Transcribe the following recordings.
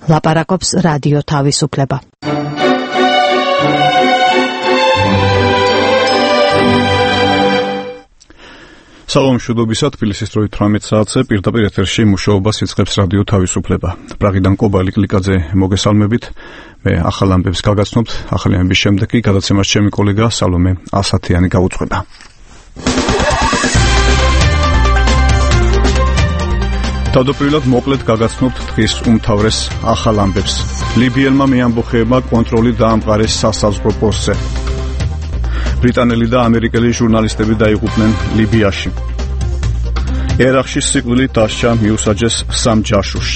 ლაპარაკობს რადიო თავისუფლება. სალომ მშვიდობისა, თბილისის დროით 18 საათზე პირდაპირ ეთერში მუშაობას იწყებს რადიო თავისუფლება. პრაღიდან კობა ლიკლიკაძე მოგესალმებით. მე ახალ ამბებს გაგაცნობთ. ახალი ამბების შემდეგ კი გადაცემას ჩემი კოლეგა სალომე ასათიანი გაუძღვება. თავდაპირველად მოკლედ გაგაცნობთ დღის უმთავრეს ახალ ამბებს. ლიბიელმა მეამბოხეებმა კონტროლი დაამყარეს სასაზღვრო პოსტზე. ბრიტანელი და ამერიკელი ჟურნალისტები დაიღუპნენ ლიბიაში. ერაყში სიკვდილით დასჯა მიუსაჯეს 3 ჯაშუშს.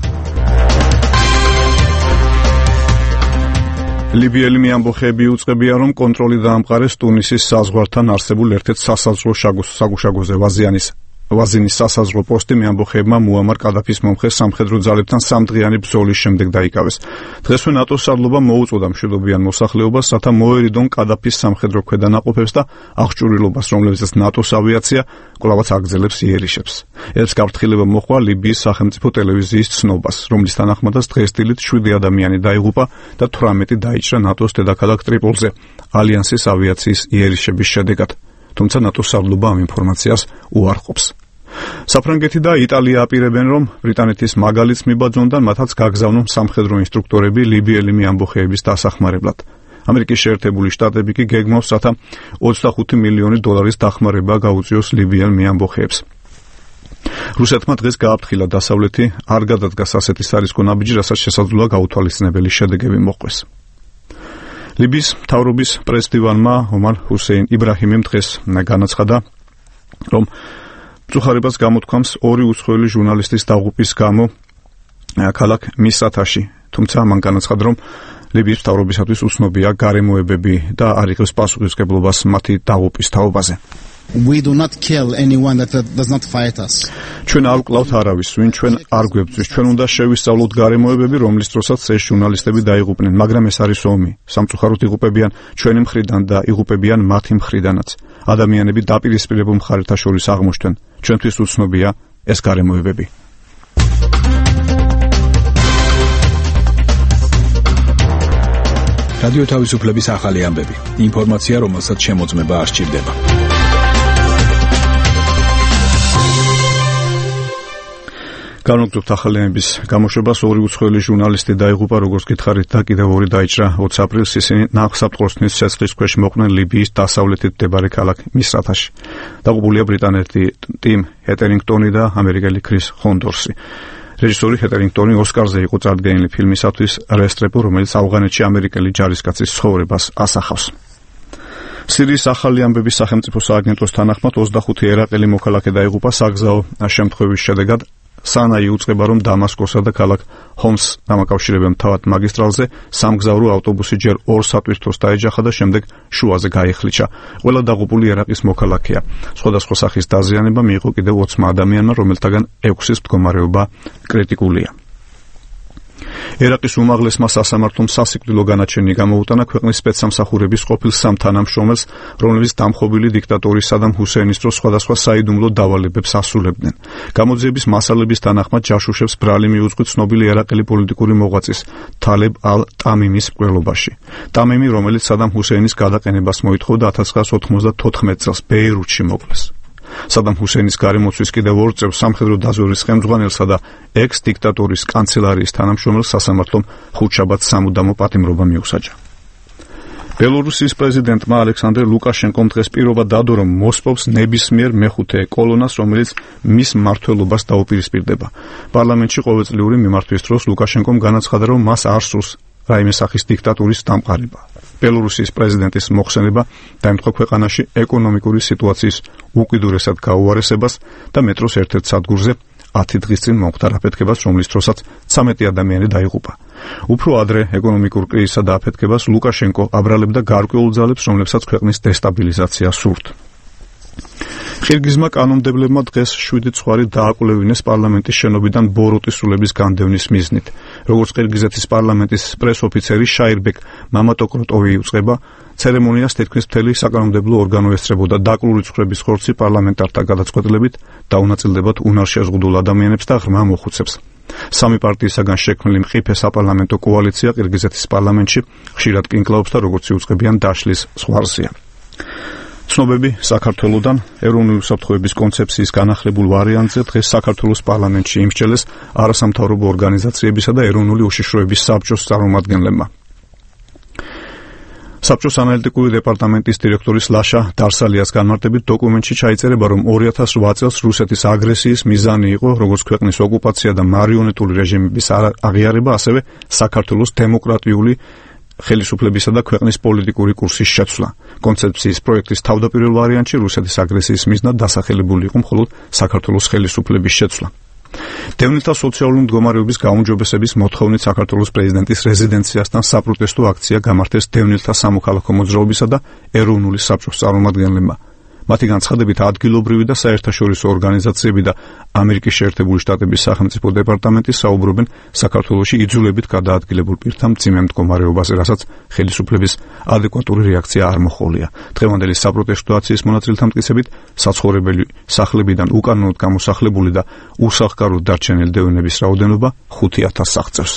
ლიბიელი მეამბოხეები უწყებია, რომ კონტროლი დაამყარეს ტუნისის საზღვართან არსებულ ერთ-ერთ სასაზღვრო საგუშაგოზე ვაზინის სასაზღვრო პოსტი მეამბოხეებმა მუამარ კადაფის მომხრე სამხედრო ძალებთან 3 დღიანი ბრძოლის შემდეგ დაიკავეს. დღესვე ნატოს სარდლობა მოუწოდა მშვიდობიან მოსახლეობას, რათა მოერიდონ კადაფის სამხედრო ქვედანაყოფებს და აღჭურვილობას, რომლებზეც ნატოს ავიაცია კვლავაც აგრძელებს იერიშებს. ეს გაფრთხილება მოჰყვა ლიბიის სახელმწიფო ტელევიზიის ცნობას, რომლის თანახმადაც დღეს დილით 7 ადამიანი დაიღუპა და 18 დაიჭრა ნატოს დედაქალაქ ტრიპოლზე ალიანსის ავიაციის იერიშების შედეგად. თუმცა ნატოს სარდლობა ამ ინფორმაციას უარყოფს. საფრანგეთი და იტალია აპირებენ, რომ ბრიტანეთის მაგალითს მიბაძონდან მათაც გაგზავნონ სამხედრო ინსტრუქტორები ლიბიელი მეამბოხეების დასახმარებლად. ამერიკის შეერთებული შტატები კი გეგმავს, რათა 25 მილიონი დოლარის დახმარება გაუწიოს ლიბიელ მეამბოხეებს. რუსეთმა დღეს გააფრთხილა დასავლეთი არ გადადგას ასეთი სარისკო ნაბიჯი, რასაც შესაძლოა გაუთვალისწინებელი შედეგები მოჰყვეს. ლიბიის მთავრობის პრეზიდენტმა ომარ ჰუსეინ იბრაჰიმიმ დღეს განაცხადა, რომ მწუხარებას გამოთქვამს 2 უცხოელი ჟურნალისტის დაღუპვის გამო ქალაქ მისრათაში. თუმცა მან განაცხადა, რომ ლიბიის მთავრობისათვის უცნობია გარემოებები და არ იღებს პასუხისმგებლობას მათი დაღუპვის თაობაზე. We do not kill anyone that does not fight us. ჩვენ არ ვკლავთ არავის, ვინ ჩვენ არ გვებრძვის. ჩვენ უნდა შევისწავლოთ გარემოებები, რომლის დროსაც ეს ჟურნალისტები დაიღუპნენ, მაგრამ ეს არის ომი. სამწუხაროდ იღუპებიან ჩვენი მხრიდან და იღუპებიან მათი მხრიდანაც. ადამიანები დაპირისპირებულ მხარეთა შორის აღმოჩნდნენ. ჩვენთვის უცნობია ეს გარემოებები. რადიო თავისუფლების ახალი ამბები. ინფორმაცია, რომელსაც შემოწმება არ სჭირდება. განვაგრძობთ ახალი ამბების გამოშვებას. 2 უცხოელი ჟურნალისტი დაიღუპა, როგორც გითხარით, და კიდევ 2 დაიჭრა 20 აპრილს. ისინი ნახსაფრთხოსნის ცეცხლის ქვეშ მოყვნენ ლიბიის დასავლეთით მდებარე ქალაქ მისრათაში. დაღუპულია ბრიტანელი ტიმ ჰეტერინგტონი და ამერიკელი ქრის ხონდორსი. რეჟისორი ჰეტერინგტონი ოსკარზე იყო წარდგენილი ფილმისათვის რესტრეპო, რომელიც ავღანეთში ამერიკელი ჯარისკაცის ცხოვრებას ასახავს. სირიის ახალი ამბების სახელმწიფო სააგენტოს თანახმად 25 ერაყელი მოქალაქე დაიღუპა საგზაო შემთხვევის შედეგად. სანაი უწყება, რომ დამასკოსა და ქალაქ ჰომსს დამაკავშირებელ თავად მაგისტრალზე სამგზავრო ავტობუსი ჯერ 2 სატვირთოს დაეჯახა და შემდეგ შუაზე გაიხლიჩა. ყველა დაღუპული ერაყის მოქალაქეა. სხვადასხვა სახის დაზიანება მიიღო კიდევ 20 ადამიანმა, რომელთაგან 6-ის მდგომარეობა კრიტიკულია. ერაყის უმაღლესმა სასამართლომ სასიკვდილო განაჩენი გამოუტანა ქვეყნის სპეცსამსახურების ყოფილ 3 თანამშრომელს, რომლებიც დამხობილი დიქტატორის სადამ ჰუსეინის დროს სხვადასხვა საიდუმლო დავალებებს ასრულებდნენ. გამოძიების მასალების თანახმად ჯაშუშებს ბრალი მიუძღვით ცნობილი ერაყელი პოლიტიკური მოღვაწის თალებ ალ-ტამიმის მკვლელობაში. ტამიმი, რომელიც სადამ ჰუსეინის გადაყენებას მოითხოვდა 1994 წელს ბეირუთში მოკლეს. სადამ ჰუსეინის გარემოცვის კიდევ 2 წევს სამხედრო დაზვერვის ხელმძღვანელსა და ექს-დიქტატორის კანცელარიის თანამშრომელს სასამართლომ ხუთშაბათს სამუდამო პატიმრობა მიუსაჯა. ბელორუსიის პრეზიდენტმა ალექსანდრე ლუკაშენკომ დღეს პირობა დადო, რომ მოსპობს ნებისმიერ მეხუთე კოლონას, რომელიც მის მმართველობას დაუპირისპირდება. პარლამენტში ყოველწლიური მიმართვის დროს ლუკაშენკომ განაცხადა, რომ მას არ სურს რაიმე სახის დიქტატურის დამყარება. ბელორუსიის პრეზიდენტის მოხსენება დაემთხვა ქვეყანაში ეკონომიკური სიტუაციის უკიდურესად გაუარესებას და მეტროს ერთ-ერთ სადგურზე 10 დღის წინ მომხდარ აფეთქებას, რომლის დროსაც 13 ადამიანი დაიღუპა. უფრო ადრე ეკონომიკურ კრიზისსა და აფეთქებას ლუკაშენკო აბრალებდა გარკვეულ ძალებს, რომლებსაც ქვეყნის დესტაბილიზაცია სურთ. ყირგიზმა კანონმდებლებმა დღეს 7 ცხვარი დააკვლევინეს პარლამენტის შენობიდან ბოროტის სულების განდევნის მიზნით. როგორც ყირგიზეთის პარლამენტის პრეს-ოფიცერი შაირბეკ მამატოკროტოვი იუწყება, ცერემონიას თითქმის მთელი საკანონმდებლო ორგანო ესწრებოდა დაკლული ცხრების ხორცი პარლამენტართა გადაწყვეტილებით დაუნაწილდებათ უნარშეზღუდულ ადამიანებს და ღრმა მოხუცებს. სამი პარტიისაგან შექმნილი მყიფე საპარლამენტო კოალიცია ყირგიზეთის პარლამენტში ხშირად კინკლაობს და როგორც იუწყებიან დაშლის ზღვარზეა. ცნობები საქართველოდან ეროვნული უსაფრთხოების კონცეფციის განახლებულ ვარიანტზე დღეს საქართველოს პარლამენტში იმსჯელეს არასამთავრობო ორგანიზაციებისა და ეროვნული უშიშროების საბჭოს წარმომადგენლებმა. საბჭოს ანალიტიკური დეპარტამენტის დირექტორის ლაშა დარსალიას განმარტებით დოკუმენტში ჩაიწერება, რომ 2008 წელს რუსეთის აგრესიის მიზანი იყო როგორც ქვეყნის ოკუპაცია და მარიონეტული რეჟიმების აღიარება, ასევე საქართველოს დემოკრატიული ხელისუფლებისა და ქვეყნის პოლიტიკური კურსის შეცვლა. კონცეფციის პროექტის თავდაპირველ ვარიანტში რუსეთის აგრესიის მიზნად დასახელებული იყო მხოლოდ საქართველოს ხელისუფლების შეცვლა. დევნილთა სოციალური მდგომარეობის გაუმჯობესების მოთხოვნით საქართველოს პრეზიდენტის რეზიდენციასთან საპროტესტო აქცია გამართეს დევნილთა სამოქალაქო მოძრაობისა და ეროვნული საბჭოს წარმომადგენლებმა. მათი განცხადებით ადგილობრივი და საერთაშორისო ორგანიზაციები და ამერიკის შეერთებული შტატების სახელმწიფო დეპარტამენტი საუბრობენ საქართველოში იძულებით გადაადგილებულ პირთა მძიმე მდგომარეობაზე, რასაც ხელისუფლების ადეკვატური რეაქცია არ მოჰყოლია. დღევანდელი საპროტესტო აქციის მონაწილეთა მტკიცებით, საცხოვრებელი სახლებიდან უკანონოდ გამოსახლებული და უსახკაროდ დარჩენილი დევნილების რაოდენობა 5000 აღწევს.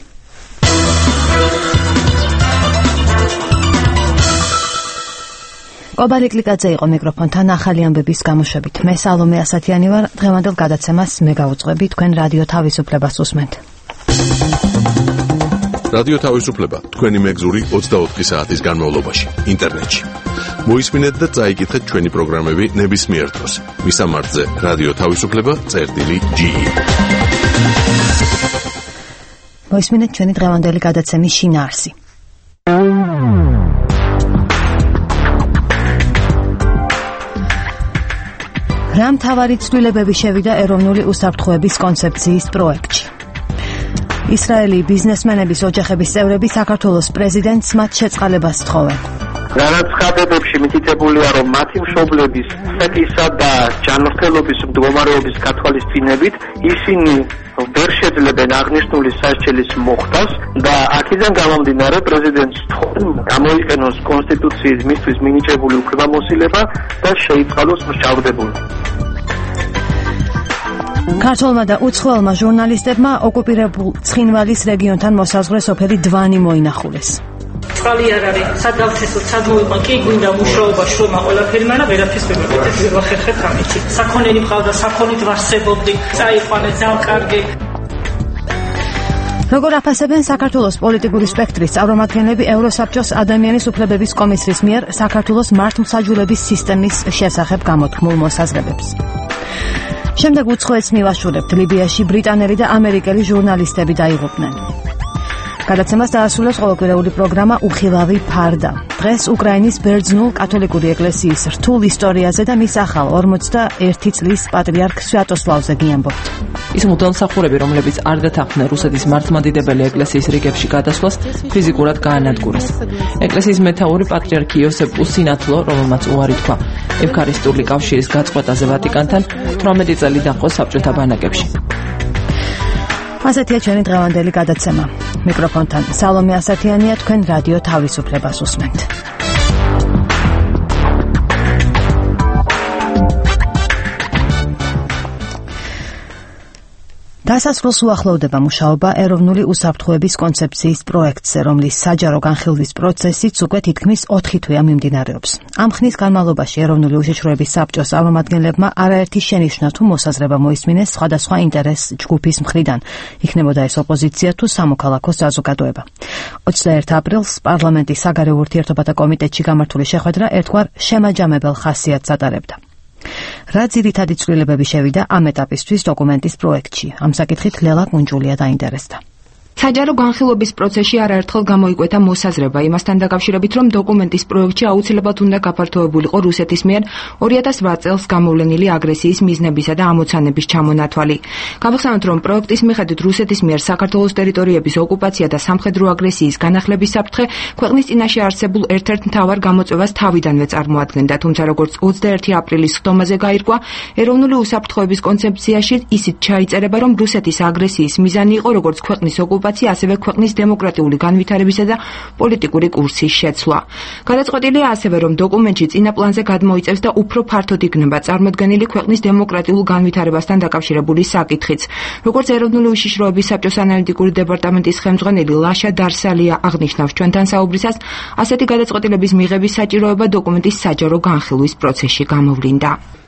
კობალი კლიკაძე იყო მიკროფონთან ახალი ამბების გამოშვებით. მე სალომე ასათიანი ვარ. დღევანდელ გადაცემას მე გავუძღვები, თქვენ რადიო თავისუფლებას უსმენთ. რადიო თავისუფლება თქვენი მეგზური 24 საათის განმავლობაში ინტერნეტში. მოისმინეთ და წაიკითხეთ ჩვენი პროგრამები ნებისმიერ დროს. მისამართზე რადიო თავისუფლება.ge. მოისმინეთ ჩვენი დღევანდელი გადაცემის შინაარსი. რა მთავარი ცვლილებები შევიდა ეროვნული უსაფრთხოების კონცეფციის პროექტში. ისრაელი ბიზნესმენების ოჯახების წევრები საქართველოს პრეზიდენტს მათ შეწყალებას თხოვენ. განაცხადებებში მითითებულია, რომ მათი მშობლების სეტისა და ჯანმრთელობის მდგომარეობის გათვალისწინებით ისინი ვერ შეძლებენ აღნიშნული სასჯელის მოხდას და აქედან გამომდინარე პრეზიდენტს თხოვენ გამოიყენოს კონსტიტუციის მისთვის მინიჭებული უფლებამოსილება და შეიწყალოს მსჯავრდებული. ქართველმა და უცხოელმა ჟურნალისტებმა ოკუპირებულ ცხინვალის რეგიონთან მოსაზღვრე სოფელი დვანი მოინახულეს. წყალი არ არის, სად დავთესოთ, სად მოვიყვან, კი გვინდა მუშაობა, შრომა, ყველაფერი, მაგრამ ვერაფერს ვერ მივხვდით, ვერ ვახერხეთ ამით. საქონელი მყავდა, საქონით ვარსებობდი, წაიყვანე, ძალიან კარგი. როგორ აფასებენ საქართველოს პოლიტიკური სპექტრის წარმომადგენლები ევროსაბჭოს ადამიანის უფლებების კომისრის მიერ საქართველოს მართლმსაჯულების სისტემის შესახებ გამოთქმულ მოსაზრებებს. შემდეგ უცხოეთს მივაშურებთ, ლიბიაში ბრიტანელი და ამერიკელი ჟურნალისტები დაიღუპნენ. გადაცემას დაასრულებს ყოველკვირეული პროგრამა უხილავი ფარდა. დღეს უკრაინის ბერძნულ კათოლიკური ეკლესიის რთულ ისტორიაზე და მის ახალ 41 წლის პატრიარქ სვიატოსლავზე გიამბობთ. ის მუდამსახურები, რომლებიც არ დათანხმდნენ რუსეთის მართლმადიდებელი ეკლესიის რიგებში გადასვლას, ფიზიკურად გაანადგურეს. ეკლესიის მეთაური პატრიარქი იოსებ უსინათლო, რომელმაც უარი თქვა ევქარისტიული კავშირის გაწყვეტაზე ვატიკანთან, 18 წელი დაჰყო საბჭოთა ბანაკებში. ასეთია ჩვენი დღევანდელი გადაცემა. მიკროფონთან სალომე ასათიანია, თქვენ რადიო თავისუფლებას უსმენთ. დასასრულს უახლოვდება მუშაობა ეროვნული უსაფრთხოების კონცეფციის პროექტზე, რომლის საჯარო განხილვის პროცესიც უკვე თითქმის 4 თვეა მიმდინარეობს. ამ ხნის განმავლობაში ეროვნული უშიშროების საბჭოს წარმომადგენლებმა არაერთი შენიშვნა თუ მოსაზრება მოისმინეს სხვადასხვა ინტერეს ჯგუფის მხრიდან, იქნებოდა ეს ოპოზიცია თუ სამოქალაქო საზოგადოება. 21 აპრილს პარლამენტის საგარეო ურთიერთობათა კომიტეტში გამართული შეხვედრა ერთგვარ შემაჯამებელ ხასიათს ატარებდა. რა ძირითადი ცვლილებები შევიდა ამ ეტაპისთვის დოკუმენტის პროექტში? ამ საკითხით ლელა კუნჯულია დაინტერესდა. საჯარო განხილვების პროცესში არაერთხელ გამოიკვეთა მოსაზრება იმასთან დაკავშირებით, რომ დოკუმენტის პროექტში აუცილებლად უნდა გაფართოებულიყო რუსეთის მიერ 2008 წელს გამოვლენილი აგრესიის მიზნებისა და ამოცანების ჩამონათვალი. Გავხსენოთ, რომ პროექტის მიხედვით რუსეთის მიერ საქართველოს ტერიტორიების ოკუპაცია და სამხედრო აგრესიის განახლების საფრთხე ქვეყნის წინაშე არსებულ ერთ-ერთ მთავარ გამოწვევას თავიდანვე წარმოადგენდა, თუმცა როგორც 21 აპრილის სხდომაზე გაირკვა, ეროვნული უსაფრთხოების კონცეფციაში ისიც ჩაიწერება, რომ რუსეთის აგრესიის მიზანი იყო როგორც ქვეყნის ოკუპაცია, ასევე ქვეყნის დემოკრატიული განვითარებისა და პოლიტიკური კურსის შეცვლა. გადაწყვეტილია ასევე, რომ დოკუმენტში წინა პლანზე გადმოიწევს და უფრო ფართოდ იქნება წარმოდგენილი ქვეყნის დემოკრატიულ განვითარებასთან დაკავშირებული საკითხიც. როგორც ეროვნული უშიშროების საბჭოს ანალიტიკური დეპარტამენტის ხელმძღვანელი ლაშა დარსალია აღნიშნავს ჩვენთან საუბრისას, ასეთი გადაწყვეტილების მიღების საჭიროება დოკუმენტის საჯარო განხილვის პროცესში გამოვლინდა.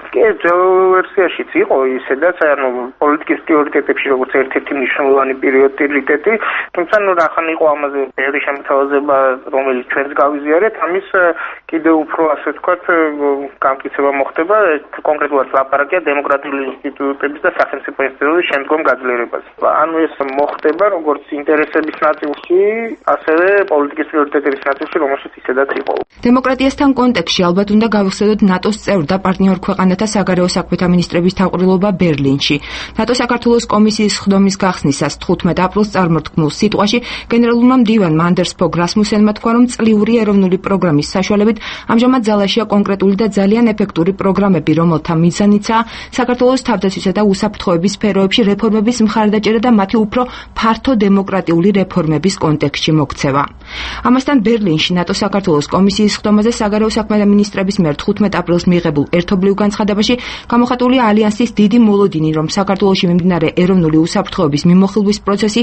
ვერსიაშიც იყო ისედაც პოლიტიკის პრიორიტეტებში როგორც ერთ-ერთი მნიშვნელოვანი პრიორიტეტი, თუმცა რახან იყო ამაზე ბევრი შემოთავაზება, რომელიც ჩვენს გავიზიარეთ, ამის კიდევ უფრო ასე ვთქვათ გამტკიცება მოხდება, კონკრეტულად ლაპარაკია დემოკრატიული ინსტიტუტების და სახელმწიფო ინსტიტუტების შემდგომ გაძლიერებას. ანუ ეს მოხდება როგორც ინტერესების ნაწილში, ასევე პოლიტიკის პრიორიტეტების ნაწილში, რომელშიც ისედაც იყო. დემოკრატიასთან კონტექსტში ალბათ უნდა გავხსენოთ ნატოს წევრ და პარტნიორ ქვეყანათა საგარეო საქმეთა მინისტრების თავყრილობა ბერლინში. ნატო საქართველოს კომისიის სხდომის გახსნისას 15 აპრილს წარმართქმულ სიტყვაში გენერალურმა მდივანმა ანდერს ფოგ რასმუსენმა თქვა, რომ წლიური ეროვნული პროგრამის საშუალებით ამჟამად ძალაშია კონკრეტული და ძალიან ეფექტური პროგრამები, რომელთა მიზანიცაა საქართველოს თავდაცვისა და უსაფრთხოების სფეროებში რეფორმების მხარდაჭერა და მათი უფრო ფართო დემოკრატიული რეფორმების კონტექსტში მოქცევა. ამასთან ბერლინში ნატო საქართველოს კომისიის სხდომაზე საგარეო საქმეთა მინისტრების მიერ 15 აპრილს მიღებულ ერთობლივ განცხადებაში გამოხატულია ალიანსის დიდი მოლოდინი, რომ საქართველოში მიმდინარე ეროვნული უსაფრთხოების მიმოხილვის პროცესი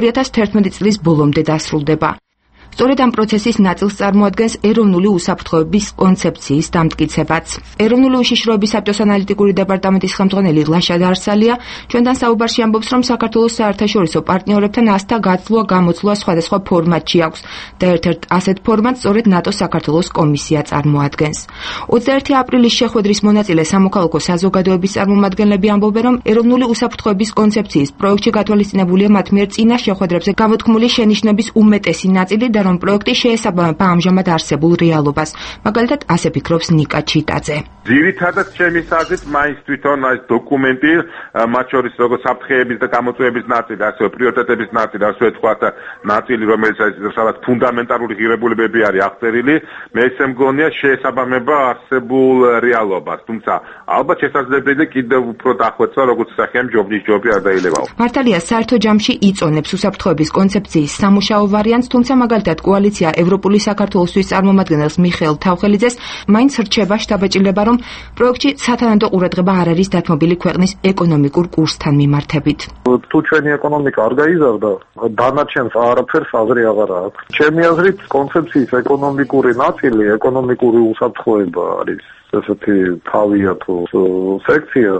2011 წლის ბოლომდე დასრულდება. სწორედ ამ პროცესის ნაწილს წარმოადგენს ეროვნული უსაფრთხოების კონცეფციის დამტკიცებაც. ეროვნული უშიშროების საბჭოს ანალიტიკური დეპარტამენტის ხელმძღვანელი ლაშა დარსალია ჩვენთან საუბარში ამბობს, რომ საქართველოს საერთაშორისო პარტნიორებთან ასთა გაცვლა გამოცვლა სხვადასხვა ფორმატში აქვს და ერთ-ერთ ასეთ ფორმატს სწორედ ნატოს საქართველოს კომისია წარმოადგენს. 21 აპრილის შეხვედრის მონაწილე სამოქალაქო საზოგადოების წარმომადგენლები ამბობენ, რომ ეროვნული უსაფრთხოების კონცეფციის პროექტში გათვალისწინებულია მათ მიერ წინა შეხვედრებზე გამოთქმული შენიშვნების უმეტესი ნაწილი და რომ პროექტი შეესაბამება ამჟამად არსებულ რეალობას. მაგალითად, ასე ფიქრობს ნიკა ჩიტაძე. ძირითადად ჩემი აზრით, მაინც თვითონ ეს დოკუმენტი, მათ შორის როგორც საფრთხეების და გამოწვევების ნაწილი, ასევე პრიორიტეტების ნაწილი, ასე ვთქვათ, ნაწილი, რომელიც სადაც ფუნდამენტალური ღირებულებები არის აღწერილი, მე ესე მგონია შეესაბამება არსებულ რეალობას. თუმცა, ალბათ შესაძლებელია კიდევ უფრო დახვეწა, როგორც სახემ ჯობნის ჯობი არ დაილებაო. მართალია, საერთო ჯამში იწონებს უსაფრთხოების კონცეფციის სამუშაო ვარიანტს, თუმცა მაგალითად კოალიცია ევროპული საქართველოსთვის წარმომადგენელს მიხეილ თავხელიძეს მაინც რჩება შთაბეჭდილება, რომ პროექტში სათანადო ყურადღება არ არის დათმობილი ქვეყნის ეკონომიკურ კურსთან მიმართებით. თუ ჩვენი ეკონომიკა არ გაიზარდა, დანარჩენს არაფერს აზრი აღარ აქვს. ჩემი აზრით, კონცეფციის ეკონომიკური ნაწილი, ეკონომიკური უსაფრთხოება არის ესეთი თავია თუ სექცია.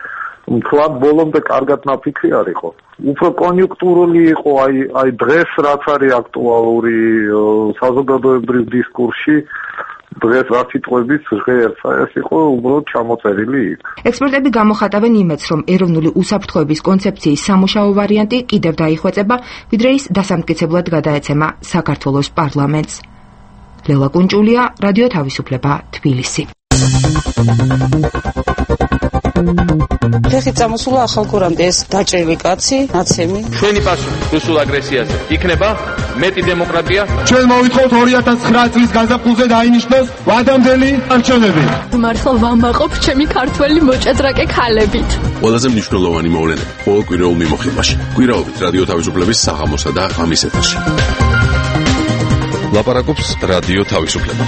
თქვათ ბოლომდე კარგად ნაფიქრი არ იყო. უფრო კონიუნქტურული იყო, აი დღეს რაც არის აქტუალური საზოგადოებრივ დისკურსში, დღეს რა სიტყვების ჟღერცა, ეს იყო უბრალოდ ჩამოწერილი იქ. ექსპერტები გამოხატავენ იმედს, რომ ეროვნული უსაფრთხოების კონცეფციის სამუშაო ვარიანტი კიდევ დაიხვეწება, ვიდრე ის დასამტკიცებლად გადაეცემა საქართველოს პარლამენტს. ლელა კუნჭულია, რადიო თავისუფლება, თბილისი. ფეხით წამოსულა ახალ კურამდე ეს დაჭრილი კაცი, ნაცემი. ჩვენი პასუხი რუსულ აგრესიაზე იქნება მეტი დემოკრატია. ჩვენ მოვითხოვთ 2009 წლის გაზაფხულზე დაინიშნოს ვადამდელი არჩევნები. მართლა ვამაყობ ჩემი ქართველი მოჭადრაკე ქალებით. ყველაზე მნიშვნელოვანი მოვლენები ყოველ კვირაულ მიმოხილვაში. კვირაობით რადიო თავისუფლების საღამოსა და ღამის ეთერში. ლაპარაკობს რადიო თავისუფლება.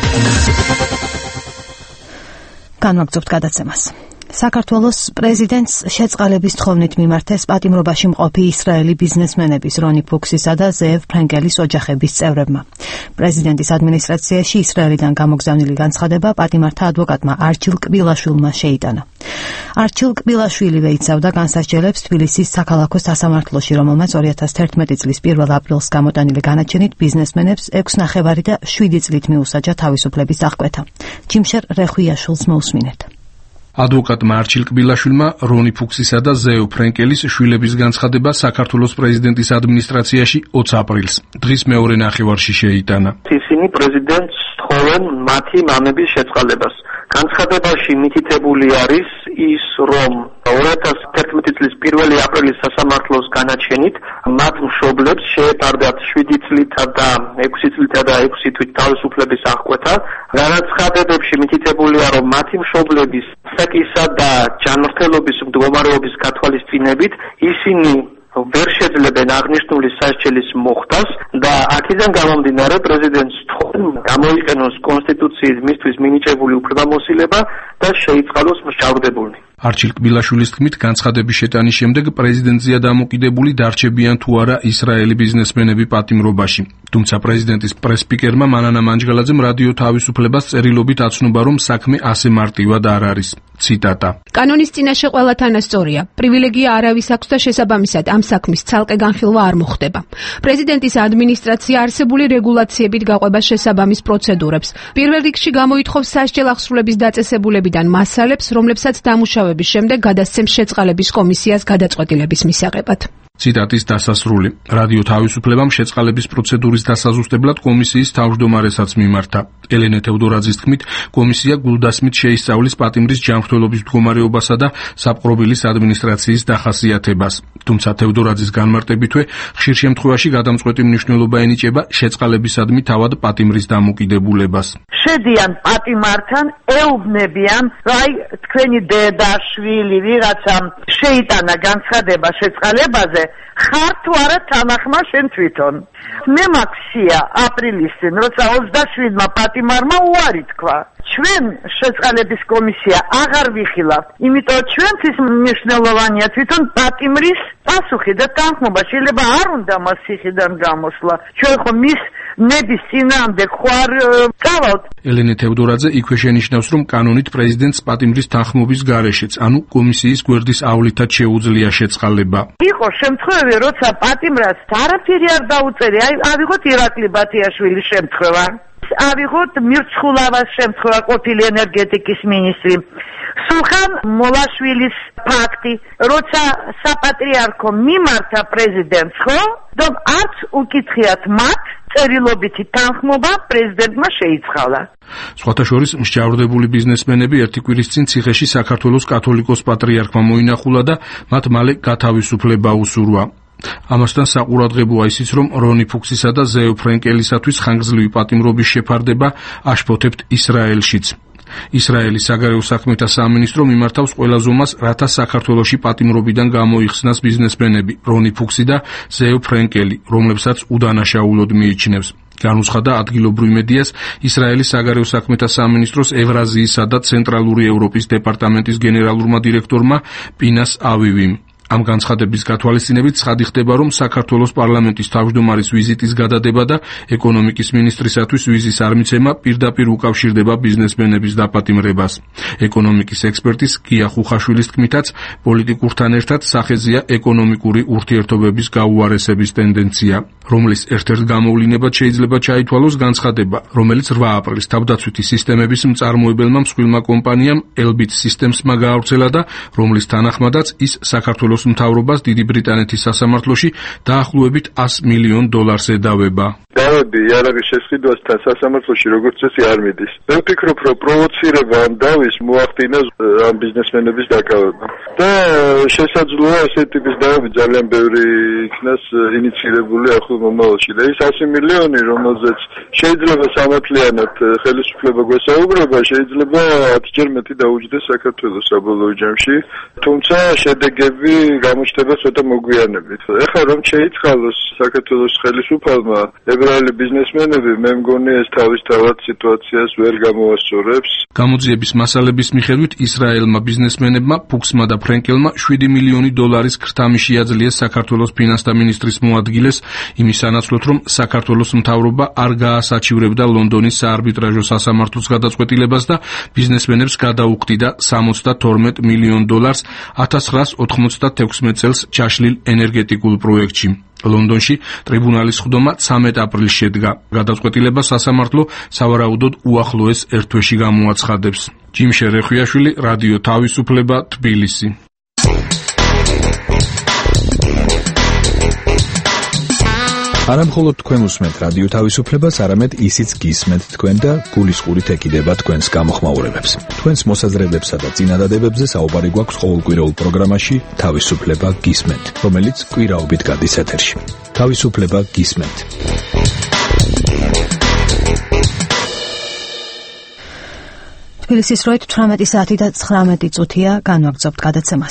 განვაგრძობთ გადაცემას. საქართველოს პრეზიდენტს შეწყალების თხოვნით მიმართეს პატიმრობაში მყოფი ისრაელი ბიზნესმენების რონი ფუქსისა და ზეევ ფრენკელის ოჯახების წევრებმა. პრეზიდენტის ადმინისტრაციაში ისრაელიდან გამოგზავნილი განცხადება პატიმართა ადვოკატმა არჩილ კბილაშვილმა შეიტანა. არჩილ კბილაშვილი იცავდა განსასჯელებს თბილისის საქალაქო სასამართლოში, რომელმაც 2011 წლის 1 აპრილს გამოტანილი განაჩენით ბიზნესმენებს 6.5 და 7 წლით მიუსაჯა თავისუფლების აღკვეთა. ჯიმშერ რეხვიაშვილს მოусმინეთ. ადვოკატმა არჩილ კბილაშვილმა რონი ფუქსისა და ზეო ფრენკელის შვილების განცხადება საქართველოს პრეზიდენტის ადმინისტრაციაში 20 აპრილს დღის მეორე ნახევარში შეიტანა. ისინი პრეზიდენტს თხოვენ მათი მამების შეწყალებას. განცხადებაში მითითებული არის ის, რომ 2011 წლის 1 აპრილის სასამართლოს განაჩენით მათ მშობლებს შეეპარდათ 7 წლითა და 6 წლითა და 6 თვით თავისუფლების აღკვეთა. განცხადებებში მითითებულია, რომ მათი მშობლების საკისა და ჯანმრთელობის მდგომარეობის გათვალისწინებით ისინი ვერ შეძლებენ აღნიშნული სასჯელის მოხდას და აქედან გამომდინარე პრეზიდენტს თხოვენ გამოიყენოს კონსტიტუციის მისთვის მინიჭებული უფლებამოსილება და შეიწყალოს მსჯავრდებულნი. არჩილ კბილაშვილის თქმით, განცხადების შეტანის შემდეგ პრეზიდენტზეა დამოკიდებული დარჩებიან თუ არა ისრაელი ბიზნესმენები პატიმრობაში. თუმცა პრეზიდენტის პრესპიკერმა მანანა მანჯგალაძემ რადიო თავისუფლებას წერილობით აცნობა, რომ საქმე ასე მარტივად არ არის. ციტატა. კანონის წინაშე ყველა თანასწორია. პრივილეგია არავის აქვს და შესაბამისად ამ საქმის ცალკე განხილვა არ მოხდება. პრეზიდენტის ადმინისტრაცია არსებული რეგულაციებით გაყვება შესაბამის პროცედურებს. პირველ რიგში გამოითხოვს სასჯელ აღსრულების დაწესებულებიდან მასალებს, რომლებსაც დამუშავების შემდეგ გადასცემს შეწყალების კომისიას გადაწყვეტილების მისაღებად. ციტატის დასასრული. რადიო თავისუფლებამ შეწყალების პროცედურის დასაზუსტებლად კომისიის თავმჯდომარესაც მიმართა. ელენე თევდორაძის თქმით, კომისია გულდასმით შეისწავლის პატიმრის ჯანმრთელობის მდგომარეობასა და საპყრობილის ადმინისტრაციის დახასიათებას. თუმცა თევდორაძის განმარტებითვე, ხშირ შემთხვევაში გადამწყვეტი მნიშვნელობა ენიჭება შეწყალებისადმი თავად პატიმრის დამოკიდებულებას. შედიან პატიმართან, ეუბნებიან, რაი თქვენი დედა, შვილი, ვიღაცამ შეიტანა განცხადება შეწყალებაზე, ხარ თუ არა თანახმა შენ თვითონ. მე მაქვსია აპრილის წინ, როცა 27-მა პატიმარმა უარი თქვა. ჩვენ შეწყალების კომისია აღარ ვიხილავთ, იმიტომ ჩვენთვის მნიშვნელოვანია თვითონ პატიმრის პასუხი და თანხმობა. შეიძლება არ უნდა მას ციხიდან გამოსვლა. ჩვენ ხო მის ნების წინააღმდეგ ხوار წავალთ. ელენე თევდორაძე იქვე შენიშნავს, რომ კანონით პრეზიდენტს პატიმრის თანხმობის გარეშეც, ანუ კომისიის გვერდის ავლითად შეუძლია შეწყალება. იყო შემთხვევები, როცა პატიმრას არაფერი არ დაუწერია. ავიღოთ ირაკლი ბათიაშვილის შემთხვევა. ავიღოთ მირცხულავას შემთხვევა, ყოფილი ენერგეტიკის მინისტრი. სულხან მოლაშვილის ფაქტი, როცა საპატრიარქო მიმართა პრეზიდენტს, ხო? რომ არც უკითხიათ მათ წერილობითი თანხმობა პრეზიდენტმა შეიწყალა. სხვათა შორის მსჯავრდებული ბიზნესმენები ერთი კვირის წინ ციხეში საქართველოს კათოლიკოს პატრიარქმა მოინახულა და მათ მალე გათავისუფლება უსურვა. ამასთან საყურადღებოა ისიც, რომ რონი ფუქსისა და ზეო ფრენკელისათვის ხანგრძლივი პატიმრობის შეფარდება აშფოთებთ ისრაელშიც. ისრაელის საგარეო საქმეთა სამინისტრო მიმართავს ყველა ზომას, რათა საქართველოში პატიმრობიდან გამოიხსნას ბიზნესმენები რონი ფუქსი და ზეო ფრენკელი, რომლებსაც უდანაშაულოდ მიიჩნევს. განუცხადა ადგილობრივ მედიას ისრაელის საგარეო საქმეთა სამინისტროს ევრაზიისა და ცენტრალური ევროპის დეპარტამენტის გენერალურმა დირექტორმა პინას ავივიმ. ამ განცხადების გათვალისწინებით ცხადი ხდება, რომ საქართველოს პარლამენტის თავმჯდომარის ვიზიტის გადადება და ეკონომიკის მინისტრისათვის ვიზისარმიცემა პირდაპირ უკავშირდება ბიზნესმენების დაპატიმრებას. ეკონომიკის ექსპერტის გია ხუხაშვილის თქმითაც, პოლიტიკურთან ერთად სახეზეა ეკონომიკური ურთიერთობების გაუარესების ტენდენცია, რომლის ერთ-ერთ გამოვლინებად შეიძლება ჩაითვალოს განცხადება, რომელიც 8 აპრილს თავდაცვითი სისტემების მწარმოებელმა მსხვილმა კომპანიამ Elbit Systems-მა გაავრცელა და რომლის თანახმადაც ის საქართველოს მთავრობას დიდი ბრიტანეთის სასამართლოში დაახლოებით $100 მილიონ ედავება. დავები იარაღის შესყიდვასთან სასამართლოში როგორც წესი არ მიდის. მე ვფიქრობ, რომ პროვოცირება ამ დავის მოახდინა ამ ბიზნესმენების დაკავება. და შესაძლოა ეს ტიპის დავები ძალიან ბევრი იქნას ინიციირებული ახლო მომავალში. და ის 100 მილიონი, რომელზეც შეიძლება სამართლიანად ხელისუფლება გვესაუბრება, შეიძლება 10-ჯერ მეტი დაუჯდეს საქართველოს საბოლოო ჯამში. თუმცა შედეგები გამოჩნდება ცოტა მოგვიანებით. ეხლა რომ შეიწყალოს საქართველოს ხელისუფალმა ებრაელი ბიზნესმენები, მე მგონი ეს თავისთავად სიტუაციას ვერ გამოასწორებს. გამოძიების მასალების მიხედვით ისრაელმა ბიზნესმენებმა, ფუქსმა და ფრენკელმა $7 მილიონი ქრთამი შეაძლიეს საქართველოს ფინანსთა მინისტრის მოადგილეს იმის სანაცვლოდ, რომ საქართველოს მთავრობა არ გაასაჩივრებდა ლონდონის საარბიტრაჟო სასამართლოს გადაწყვეტილებას და ბიზნესმენებს გადაუხდიდა $72 მილიონ 1996 წელს ჩაშლილ ენერგეტიკულ პროექტში. ლონდონში ტრიბუნალის ხდომა 13 აპრილს შედგა. გადაწყვეტილება სასამართლო სავარაუდოდ უახლოეს ერთ თვეში გამოაცხადებს. ჯიმშე რეხუიაშვილი, რადიო თავისუფლება, თბილისი. არა მხოლოდ თქვენ უსმენთ რადიო თავისუფლებას, არამედ ისიც გისმენთ თქვენ და გულისყურით ეკიდება თქვენს გამოხმაურებებს. თქვენს მოსაზრებებსა და წინადადებებზე საუბარი გვაქვს ყოველკვირეულ პროგრამაში თავისუფლება გისმენთ, რომელიც კვირაობით გადის ეთერში. თავისუფლება გისმენთ. თბილისის დროით 18 საათი და 19 წუთია, განვაგრძობთ გადაცემას.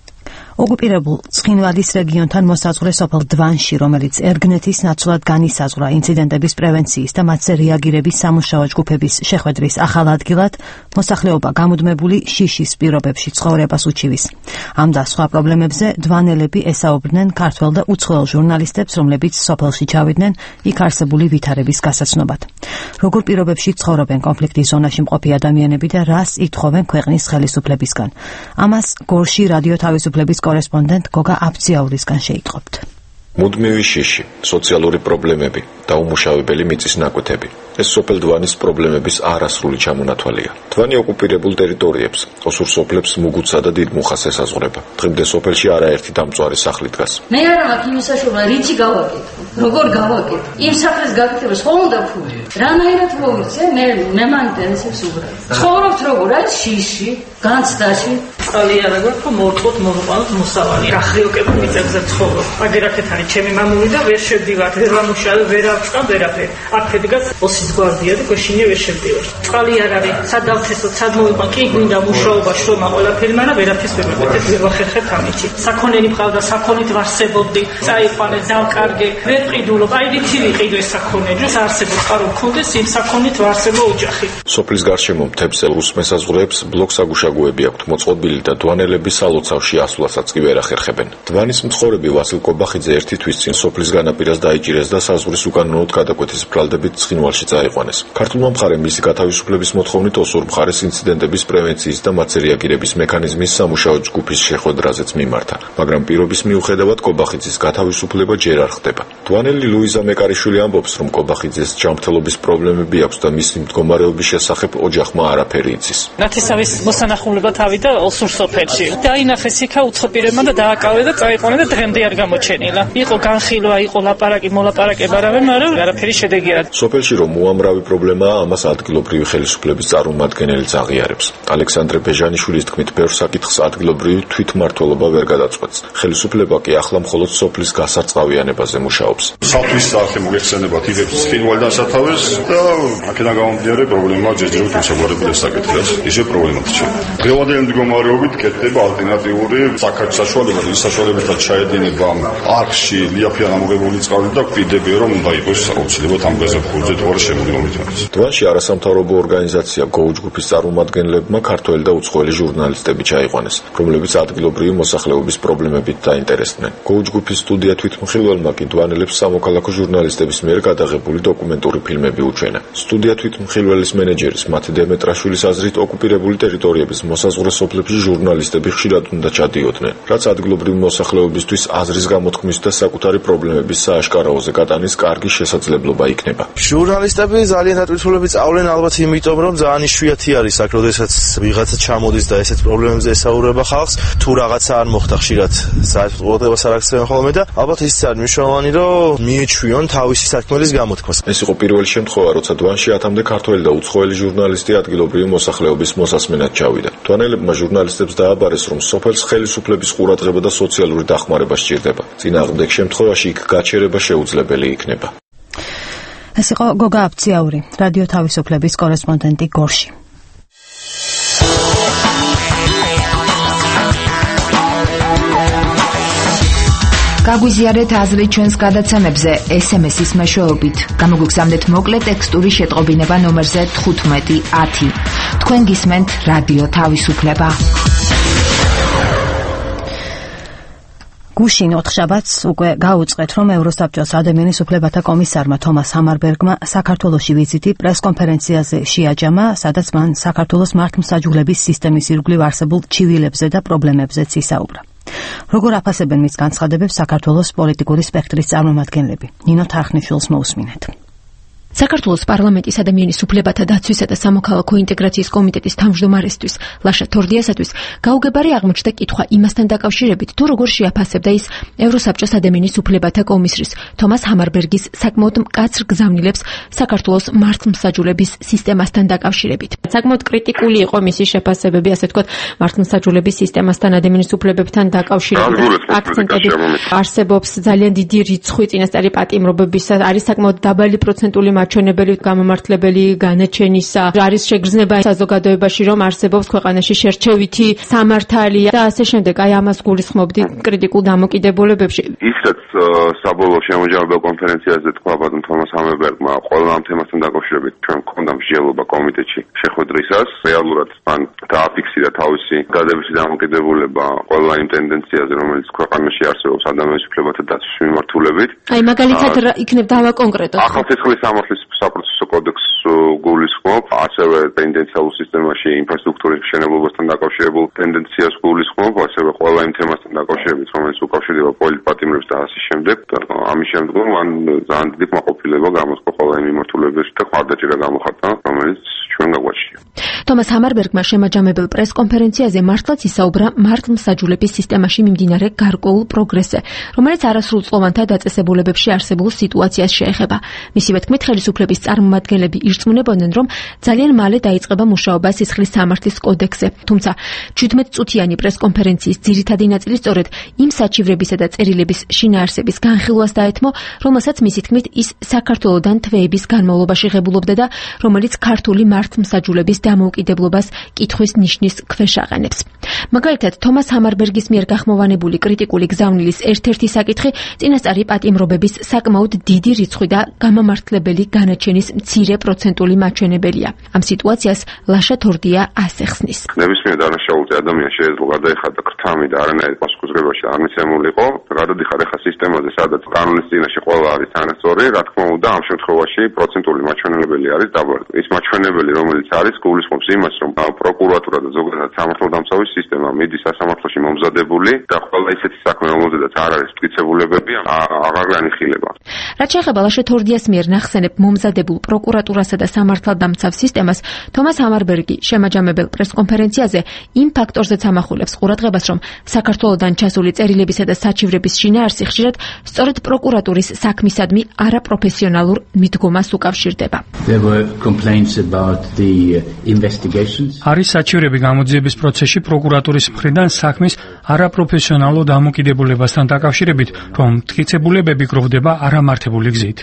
ოკუპირებულ ცხინვალის რეგიონთან მოსაზღვრე სოფელ დვანში, რომელიც ერგნეთის ნაცვლად განისაზღვრა ინციდენტების პრევენციის და მათზე რეაგირების სამუშაო ჯგუფების შეხვედრის ახალ ადგილად, მოსახლეობა გამუდმებული შიშის პირობებში ცხოვრებას უჩივის. ამ და სხვა პრობლემებზე დვანელები ესაუბრნენ ქართველ და უცხოელ ჟურნალისტებს, რომლებიც სოფელში ჩავიდნენ იქ არსებული ვითარების გასაცნობად. როგორ პირობებში ცხოვრობენ კონფლიქტის ზონაში მყოფი ადამიანები და რას ითხოვენ ქვეყნის ხელისუფლებისგან. ამას გორში რადიო თავისუფლების კორესპონდენტ გოგა აფციაურისგან შეიტყობთ. მუდმივი შიში, სოციალური პრობლემები და უმუშავებელი მიწის ნაკვეთები. ეს სოფელ დვანის პრობლემების არასრული ჩამონათვალია. დვანი ოკუპირებულ ტერიტორიებს, ოსურ სოფლებს მუგუცსა და დიდ მუხას ესაზღვრება. დღემდე სოფელში არაერთი დამწვარი სახლი დგას. მე არ მაქვს იმის საშუალება, რითი გავაკეთო, როგორ გავაკეთო. იმ სახლის გაკეთებას ხომ უნდა ფული. რანაირად მოვიცე, მე მან ინტერესებს უბრალოდ. ცხოვრობთ როგორ არის შიში, განცდაში. წყალი არა გვაქვს, რომ მორწყოთ მოვიყვანოთ მოსავალი. გახრიოკებულ მიწებზე ცხოვრობ. აგერაკეთ არის ჩემი მამული და ვერ შევდივარ, ვერ ვამუშავე, ვერ ავწყავ ვერაფერი. აქ დგას ოსის გვარდია და გოშინია ვერ შევდივარ. წყალი არ არის, სად დავთესოთ, სად მოვიყვან, კი გვინდა მუშაობა, შრომა, ყველაფერი, მაგრამ ვერაფერს ვერ მოვიყვეთ, ვერ ვახერხებ ამით. საქონელი მყავდა, საქონით ვარსებობდი, წაიყვანე, დავკარგე, ვერ ყიდულობ, აი რითი ვიყიდო ეს საქონელი, არსებობს წყარო მქონდეს, იმ საქონით ვარსებო ოჯახი. სოფლის გარშემო მთებზე რუს მესაზღვრეებს ბლოკსაგუშაგოები აქვთ მოწყობილი და დვანელები სალოცავში ასვლასაც კი ვერ ახერხებენ. დვანის მცხოვრები ვასილ კობახიძე ერთი თვის წინ სოფლის განაპირას დაიჭირეს და საზღვრის უკანონოდ გადაკვეთის ბრალდებით ცხინვალში წაიყვანეს. ქართულმა მხარემ მისი გათავისუფლების მოთხოვნით ოსურ მხარეს ინციდენტების პრევენციის და მათზე რეაგირების მექანიზმის სამუშაო ჯგუფის შეხვედრაზეც მიმართა, მაგრამ პირობის მიუხედავად კობახიძის გათავისუფლება ჯერ არ ხდება. დვანელი ლუიზა მეკარიშვილი ამბობს, რომ კობახიძეს ჯანმრთელობის პრობლემები აქვს და მისი მდგომარეობის შესახებ ოჯახმა არაფერი იცის. ნათესავის მოსანახულება თავიდა ოსურ სოფელში. დაინახეს იქა უცხოპირებმა და დააკავე და წაიყვანა და დღემდე არ გამოჩენილა. იყო განხილვა, იყო ლაპარაკი, მოლაპარაკება, მაგრამ არაფერი შედეგი არ. სოფელში რომ უამრავი პრობლემაა, ამას ადგილობრივი ხელისუფლების წარმომადგენელიც აღიარებს. ალექსანდრე ბეჟანიშვილის თქმით, ბევრ საკითხს ადგილობრივი თვითმმართველობა ვერ გადაწყვეტს. ხელისუფლება კი ახლა მხოლოდ სოფლის გასარწყავიანებაზე მუშაობს. სოფლის სახე მოიხსენებათ იღებს ცხინვალიდან სათავეს და აქედან გამომდინარე პრობლემა ჯერჯერობით მოსაგვარებელს საკითხებს. ისე პრობლემაა რჩება. დღევანდელი მდგომარეობით კეთდება ალტერნატიული საკითხის საშუალება, ის საშუალებათა ჩაედინება არხში ლიაფიან ამოღებული წყალი და ვიდები რომ უნდა იყოს აუცილებლად ამ გაზაფხულზე თვარ შემოგვიმართოს. დვანში არასამთავრობო ორგანიზაცია გოუ ჯგუფის წარმომადგენლებმა ქართველი და უცხოელი ჟურნალისტები ჩაიყვანეს, რომლებიც ადგილობრივი მოსახლეობის პრობლემებით დაინტერესდნენ. გოუ ჯგუფის სტუდია თვითმხილველმა კი დვანელებს სამოქალაქო ჟურნალისტების მიერ გადაღებული დოკუმენტური ფილმები უჩვენა. სტუდია თვითმხილველის მენეჯერის მათი დემეტრაშვილის აზრით ოკუპირებული ტერიტორიების მოსაზღვრე სოფლებში ჟურნალისტები ხშირად უნდა ჩადიოდნენ, რაც ადგილობრივი მოსახლეობისთვის აზრის გამოთქმის და საკუთარი პრობლემების სააშკარაოზე გატანის კარგი შესაძლებლობა იქნება. ჟურნალისტები ძალიან დატვირთულები წავლენ ალბათ იმიტომ, რომ ძალიან იშვიათი არის აქ, როდესაც ვიღაცა ჩამოდის და ესეთ პრობლემებზე ესაუბრება ხალხს, თუ რაღაცა არ მოხდა ხშირად საერთოდ არ აქცევენ ხოლმე და ალბათ ის არის მნიშვნელოვანი, რომ მიეჩვიონ თავისი საქმეების გამოთქმას. ეს იყო პირველი შემთხვევა, როცა დვანში 10-მდე ქართველი და უცხოელი ჟურნალისტი ადგილობრივი მოსახლეობის მოსასმენად ჩავიდა. დვანელებმა ჟურნალისტებს დააბარეს, რომ სოფელს ხელისუფლების ყურადღება და სოციალური დახმარება სჭირდება. წინააღმდეგ შემთხვევაში იქ გაჩერება შეუძლებელი იქნება. ეს იყო გოგა აფციაური, რადიო თავისუფლების კორესპონდენტი გორში. გაგვიზიარეთ აზრი ჩვენს გადაცემებზე SMS-ის მეშვეობით. გამოგვიგზავნეთ მოკლე ტექსტური შეტყობინება ნომერზე 1510. თქვენ გისმენთ რადიო თავისუფლება. გუშინ ოთხშაბათს უკვე გაუწყეთ, რომ ევროსაბჭოს ადამიანის უფლებათა კომისარმა თომას ჰამარბერგმა საქართველოში ვიზიტი პრესკონფერენციაზე შეაჯამა, სადაც მან საქართველოს მართლმსაჯულების სისტემის ირგვლივ არსებულ ჩივილებზე და პრობლემებზეც ისაუბრა. როგორ აფასებენ მის განცხადებებს საქართველოს პოლიტიკური სპექტრის წარმომადგენლები? ნინო თარხნიშვილს მოусმინეთ. საქართველოს პარლამენტის ადამიანის უფლებათა დაცვისა და სამოქალაქო ინტეგრაციის კომიტეტის თავმჯდომარესთვის ლაშა თორდიასათვის გაუგებარი აღმოჩნდა კითხვა იმასთან დაკავშირებით, თუ როგორ შეაფასებდა ის ევროსაბჭოს ადამიანის უფლებათა კომისრის თომას ჰამარბერგის საკმაოდ მკაცრ გზავნილებს საქართველოს მართლმსაჯულების სისტემასთან დაკავშირებით. საკმაოდ კრიტიკული იყო მისი შეფასებები, ასე ვთქვათ, მართლმსაჯულების სისტემასთან ადამიანის უფლებებთან დაკავშირებით. აქცენტები არსებობს ძალიან დიდი რიცხვი წინასწარი პატიმრობებისა, არის საკმაოდ დაბალი პროცენტული მაჩვენებელი გამომართლებელი განაჩენისა, არის შეგრძნება საზოგადოებაში, რომ არსებობს ქვეყანაში შერჩევითი სამართალი და ასე შემდეგ. აი ამას გულისხმობდი კრიტიკულ დამოკიდებულებებში. ისაც საბოლოო შემოჯამებელ კონფერენციაზე თქვა ბატონ თომას ჰამერბერგმა, ყველა ამ თემასთან დაკავშირებით ჩვენ გქონდა მსჯელობა კომიტეტში შეხვედრისას. რეალურად მან დააფიქსირა თავისი გადებითი დამოკიდებულება ყველა იმ ტენდენციაზე, რომელიც ქვეყანაში არსებობს ადამიანის უფლებათა დაცვის მიმართულებით. აი მაგალითად იქნებ დავაკონკრეტოთ. ახალციხის სამართლის საპროცესო კოდექსს გულისხმობ, ასევე პენიტენციალურ სისტემაში ინფრასტრუქტურის მშენებლობასთან დაკავშირებულ ტენდენციას გულისხმობ, ასევე ყველა იმ თემასთან დაკავშირებით, რომელიც უკავშირდება პოლიტპატიმრებს და ასე შემდეგ. ამის შემდგომ მან ძალიან დიდი კმაყოფილება გამოთქვა ყველა იმ მიმართულებებში და ხარდაჭერა გამოხატა, რომელიც ჩვენ გაგვაჩნია. თომას ჰამარბერგმა შემაჯამებელ პრესკონფერენციაზე მართლაც ისაუბრა მართლმსაჯულების სისტემაში მიმდინარე გარკვეულ პროგრესზე, რომელიც არასრულწლოვანთა დაწესებულებებში არსებულ სიტუაციას შეეხება. მისივე თქმით, ხელისუფლების წარმომადგენლები ირწმუნებოდნენ, რომ ძალიან მალე დაიწყება მუშაობა სისხლის სამართლის კოდექსზე. თუმცა 17 წუთიანი პრესკონფერენციის ძირითადი ნაწილი სწორედ იმ საჩივრებისა და წერილების შინაარსების განხილვას დაეთმო, რომელსაც მისი თქმით ის საქართველოდან თვეების განმავლობაში ღებულობდა და რომელიც ქართული მართლმსაჯულების დამოუკიდებლობას კითხვის ნიშნის ქვეშ აყენებს. მაგალითად, თომას ჰამარბერგის მიერ გახმოვანებული კრიტიკული გზავნილის ერთ-ერთი საკითხი წინასწარი პატიმრობების საკმაოდ დიდი რიცხვი და გამამართლებელი განაჩენის მცირე პროცენტული მაჩვენებელია. ამ სიტუაციას ლაშა თორდია ასე ხსნის. ნებისმიერ დანაშაულზე ადამიანს შეიძლება გადაეხადა ქრთამი და არანაირი პასუხისმგებლობა არ მიცემულიყო. გადადიხარ ახლა სისტემაზე, სადაც კანონის წინაშე ყველა არის თანასწორი, რა თქმა უნდა, ამ შემთხვევაში პროცენტული მაჩვენებელი არის დაბალი. ის მაჩვენებელი, რომელიც არის, გულისხმობს იმას, რომ პროკურატურა და ზოგადად სამართალდამცავი სისტემა მიდის სასამართლოში მომზადებული და ყველა ისეთი საქმე, რომელზედაც არ არის მტკიცებულებები, აღარ განიხილება. რაც შეეხება ლაშა თორდიას მიერ ნახსენებ მომზადებულ პროკურატურასა და სამართალდამცავ სისტემას, თომას ჰამარბერგი შემაჯამებელ პრესკონფერენციაზე იმ ფაქტორზეც ამახვილებს ყურადღებას, რომ საქართველოდან ჩასული წერილებისა და საჩივრების შინაარსი ხშირად სწორედ პროკურატურის საქმისადმი არაპროფესიონალურ მიდგომას უკავშირდება. არის საჩივრები გამოძიების პროცესში პროკურატურის მხრიდან საქმის არაპროფესიონალო დამოკიდებულებასთან დაკავშირებით, რომ მტკიცებულებები გროვდება არამართებული გზით.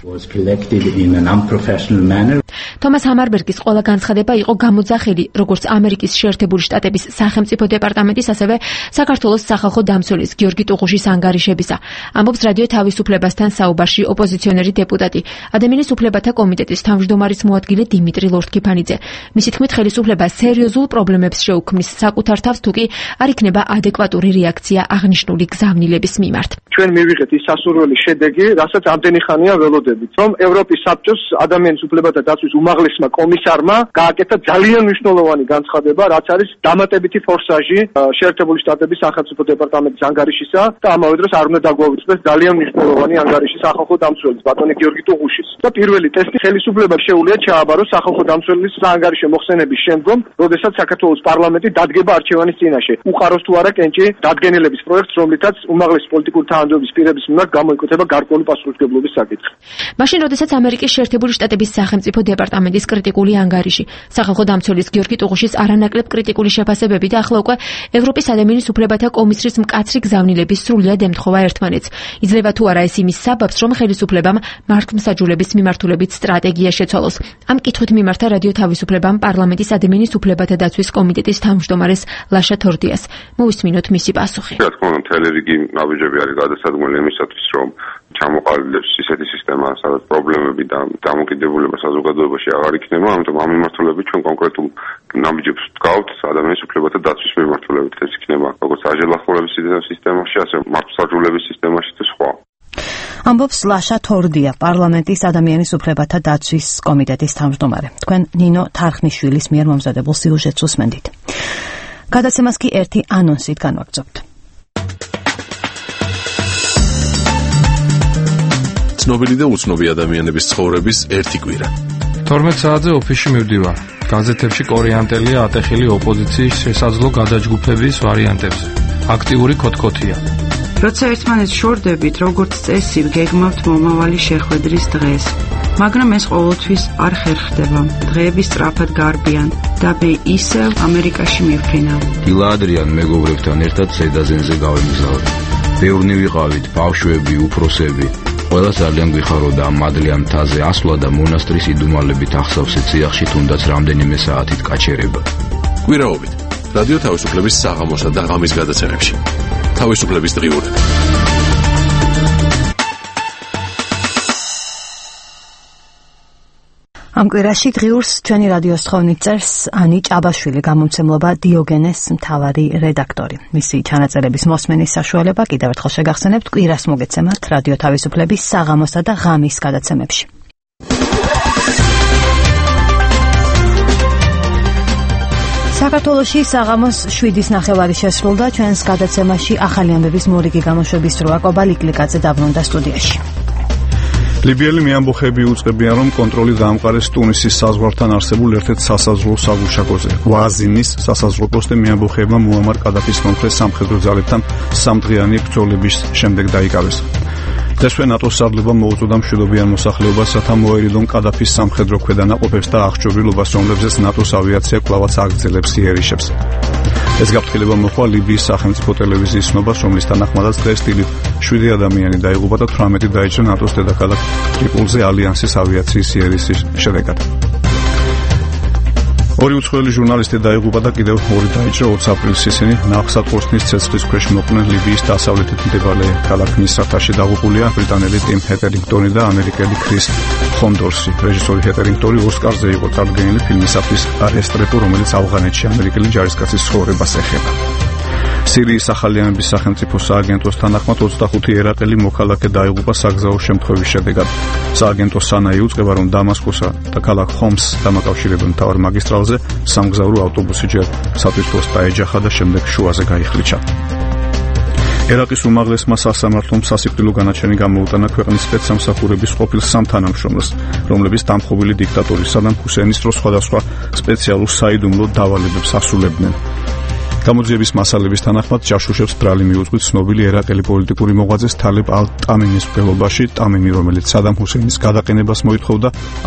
თომას ჰამარბერგის ყველა განცხადება იყო გამოძახილი როგორც ამერიკის შეერთებული შტატების სახელმწიფო დეპარტამენტის, ასევე საქართველოს სახალხო დამცველის გიორგი ტუღუშის ანგარიშებისა. ამბობს რადიო თავისუფლებასთან საუბარში ოპოზიციონერი დეპუტატი, ადამიანის უფლებათა კომიტეტის თავმჯდომარის მოადგილე დიმიტრი ლორთქიფანიძე. მისი თქმით, ხელისუფლება სერიოზულ პრობლემებს შეუქმნის საკუთარ თავს, თუ კი არ იქნება ადეკვატური რეაქცია აღნიშნული გზავნილების მიმართ. ჩვენ მივიღეთ ის სასურველი შედეგი, რასაც ამდენი ხანია ველოდებით, რომ ევროპის საბჭოს ადამიანის უფლებათა დაცვის უმაღლესმა კომისარმა გააკეთა ძალიან მნიშვნელოვანი განცხადება, რაც არის დამატებითი ფორსაჟი შეერთებული შტატების სახელმწიფო დეპარტამენტის ანგარიშისა და ამავე დროს არ უნდა დაგვაუწყდეს ძალიან მნიშვნელოვანი ანგარიში სახალხო დამცველის ბატონი გიორგი ტუღუშის. და პირველი ტესტი ხელისუფლებას შეუძლია ჩააბაროს სახალხო დამცველის ანგარიშე მოხსენების შემდგომ, როდესაც საქართველოს პარლამენტი დადგება არჩევანის წინაშე. უყაროს თუ არა კენჭი დადგენილების პროექტს, რომლითაც უმაღლესი პოლიტიკური თანამდებობის პირების მიმართ გამოიკუთება გარკვეული პასუხისმგებლობის საკითხი. მაშინ, როდესაც ამერიკის შეერთებული შტატების სახელმწიფო დეპარტამენტის კრიტიკული ანგარიში, სახალხო დამცველის გიორგი ტუღუშის არანაკლებ კრიტიკული შეფასებები და ახლა უკვე ევროპის ადამიანის უფლებათა კომისრის მკაცრი გზავნილების სრულიად ემთხოვა ერთმანეთს. იძლევა თუ არა ეს იმის საბაბს, რომ ხელისუფლებამ მართლმსაჯულების მიმართულებით სტრატეგია შეცვალოს. ამ კითხვით მიმართა რადიო თავისუფლებამ პარლამენტის ადამიანის უფლებათა დაცვის კომიტეტის თავმჯდომარეს ლაშა თორდიას. მოვისმინოთ მისი პასუხი. რა თქმა უნდა, მთელი რიგი ნაბიჯები არის გადასადგმელი იმისათვის, რომ ჩამოყალიბდეს ისეთი სისტემა, სადაც პრობლემები და დამოკიდებულება საზოგადოებაში აღარ იქნება, ამიტომ ამ მიმართულებით ჩვენ კონკრეტულ ნაბიჯებს ვდგავთ ადამიანის უფლებათა დაცვის მიმართულებით. ეს იქნება როგორც აჟელახურების სისტემაში, ასე მართლმსაჯულების სისტემაში და სხვა. ამბობს ლაშა თორდია, პარლამენტის ადამიანის უფლებათა დაცვის კომიტეტის თავმჯდომარე. თქვენ ნინო თარხნიშვილის მიერ მომზადებულ სიუჟეტს უსმენდით. გადაცემას კი ერთი ანონსით განვაგრძობთ. ცნობილი და უცნობი ადამიანების ცხოვრების ერთი კვირა. 12 საათზე ოფისში მივდივარ. გაზეთებში კორიანტელია ატეხილი ოპოზიციის შესაძლო გადაჯგუფების ვარიანტებზე. აქტიური კოთკოთია. როცა ერთმანეთს შორდებით, როგორც წესი, გეგმავთ მომავალი შეხვედრის დღეს. მაგრამ ეს ყოველთვის არ ხერხდება. დღეები სწრაფად გარბიან და მე ისევ ამერიკაში მივფრინავ. დილა ადრიან მეგობრებთან ერთად ზედაზენზე გავემგზავრე. ბევრნი ვიყავით, ბავშვები, უფროსები. ყველა ძალიან გვიხაროდა ამ მადლიან მთაზე ასვლა და მონასტრის იდუმალებით ახსავსე ციახში თუნდაც რამდენიმე საათით გაჩერება. კვირაობით რადიო თავისუფლების საღამოსა და ღამის გადაცემებში. თავისუფლების დღიურები. ამ კვირაში დღიურს ჩვენი რადიოს თხოვნით წერს ანი ჭაბაშვილი, გამომცემლობა დიოგენეს მთავარი რედაქტორი. მისი ჩანაწერების მოსმენის საშუალება კიდევ ერთხელ შეგახსენებთ კვირას მოგეცემათ რადიო თავისუფლების საღამოსა და ღამის გადაცემებში. საქართველოში საღამოს 7:09 შესრულდა. ჩვენს გადაცემაში ახალი ამბების მორიგი გამოშვების დროა. კობა ლიკლიკაძე დაბრუნდა სტუდიაში. ლიბიელი მეამბოხები უწყებიან, რომ კონტროლი დაამყარეს ტუნისის საზღვართან არსებულ ერთ-ერთ სასაზღვრო საგუშაგოზე. ვაზინის სასაზღვრო პოსტი მეამბოხეებმა მუამარ კადაფის მომხრე სამხედრო ძალებთან სამდღიანი ბრძოლების შემდეგ დაიკავეს. დღესვე ნატოს სარდლებამ მოუწოდა მშვიდობიან მოსახლეობას, რათა მოერიდონ კადაფის სამხედრო ქვედანაყოფებს და აღჭურვილობას, რომლებზეც ნატოს ავიაცია კვლავაც აგრძელებს იერიშებს. ეს გაფრთხილება მოხდა ლიბიის სახელმწიფო ტელევიზიის ცნობას, რომლის თანახმადაც დღეს დილით 7 ადამიანი დაიღუპა და 18 დაიჭრა ნატოს დედაქალაქ ტრიპოლზე ალიანსის ავიაციის იერიშის შედეგად. ორი უცხოელი ჟურნალისტი დაიღუპა და კიდევ 2 დაიჭრა 20 აპრილს. ისინი ნახსატყორსნის ცეცხლის ქვეშ მოყვნენ ლიბიის დასავლეთით მდებარე ქალაქ მისრათაში დაღუპულია ბრიტანელი ტიმ ჰეტერინგტონი და ამერიკელი ქრის ხონდორსი. რეჟისორი ჰეტერინგტონი ოსკარზე იყო წარდგენილი ფილმისათვის „არესტრეტო“, რომელიც ავღანეთში ამერიკელი ჯარისკაცის ცხოვრებას ეხება. სირიის ახალიანების სახელმწიფო სააგენტოს თანახმად 25 ერაყელი მოქალაქე დაიღუპა საგზაო შემთხვევის შედეგად. სააგენტო სანაი უწყება, რომ დამასკოსა და ქალაქ ხომს დამაკავშირებელ მთავარ მაგისტრალზე სამგზავრო ავტობუსი ჯერ სათვისტოს დაეჯახა და შემდეგ შუაზე გაიხლიჩა. ერაყის უმაღლესმა სასამართლომ სასიკვდილო განაჩენი გამოუტანა ქვეყნის სპეცსამსახურების ყოფილ 3 თანამშრომელს, რომლებიც დამხობილი დიქტატორის სადამ ჰუსეინის დროს სხვადასხვა სპეციალურ საიდუმლო დავალებებს ასრულებდნენ. გამოძიების მასალების თანახმად ჯაშუშებს ბრალი მიუძღვით ცნობილი ერაყელი პოლიტიკური მოღვაწეს თალებ ალ-ტამიმის მკვლელობაში. ტამიმი, რომელიც სადამ ჰუსეინის გადაყენებას მოითხოვდა,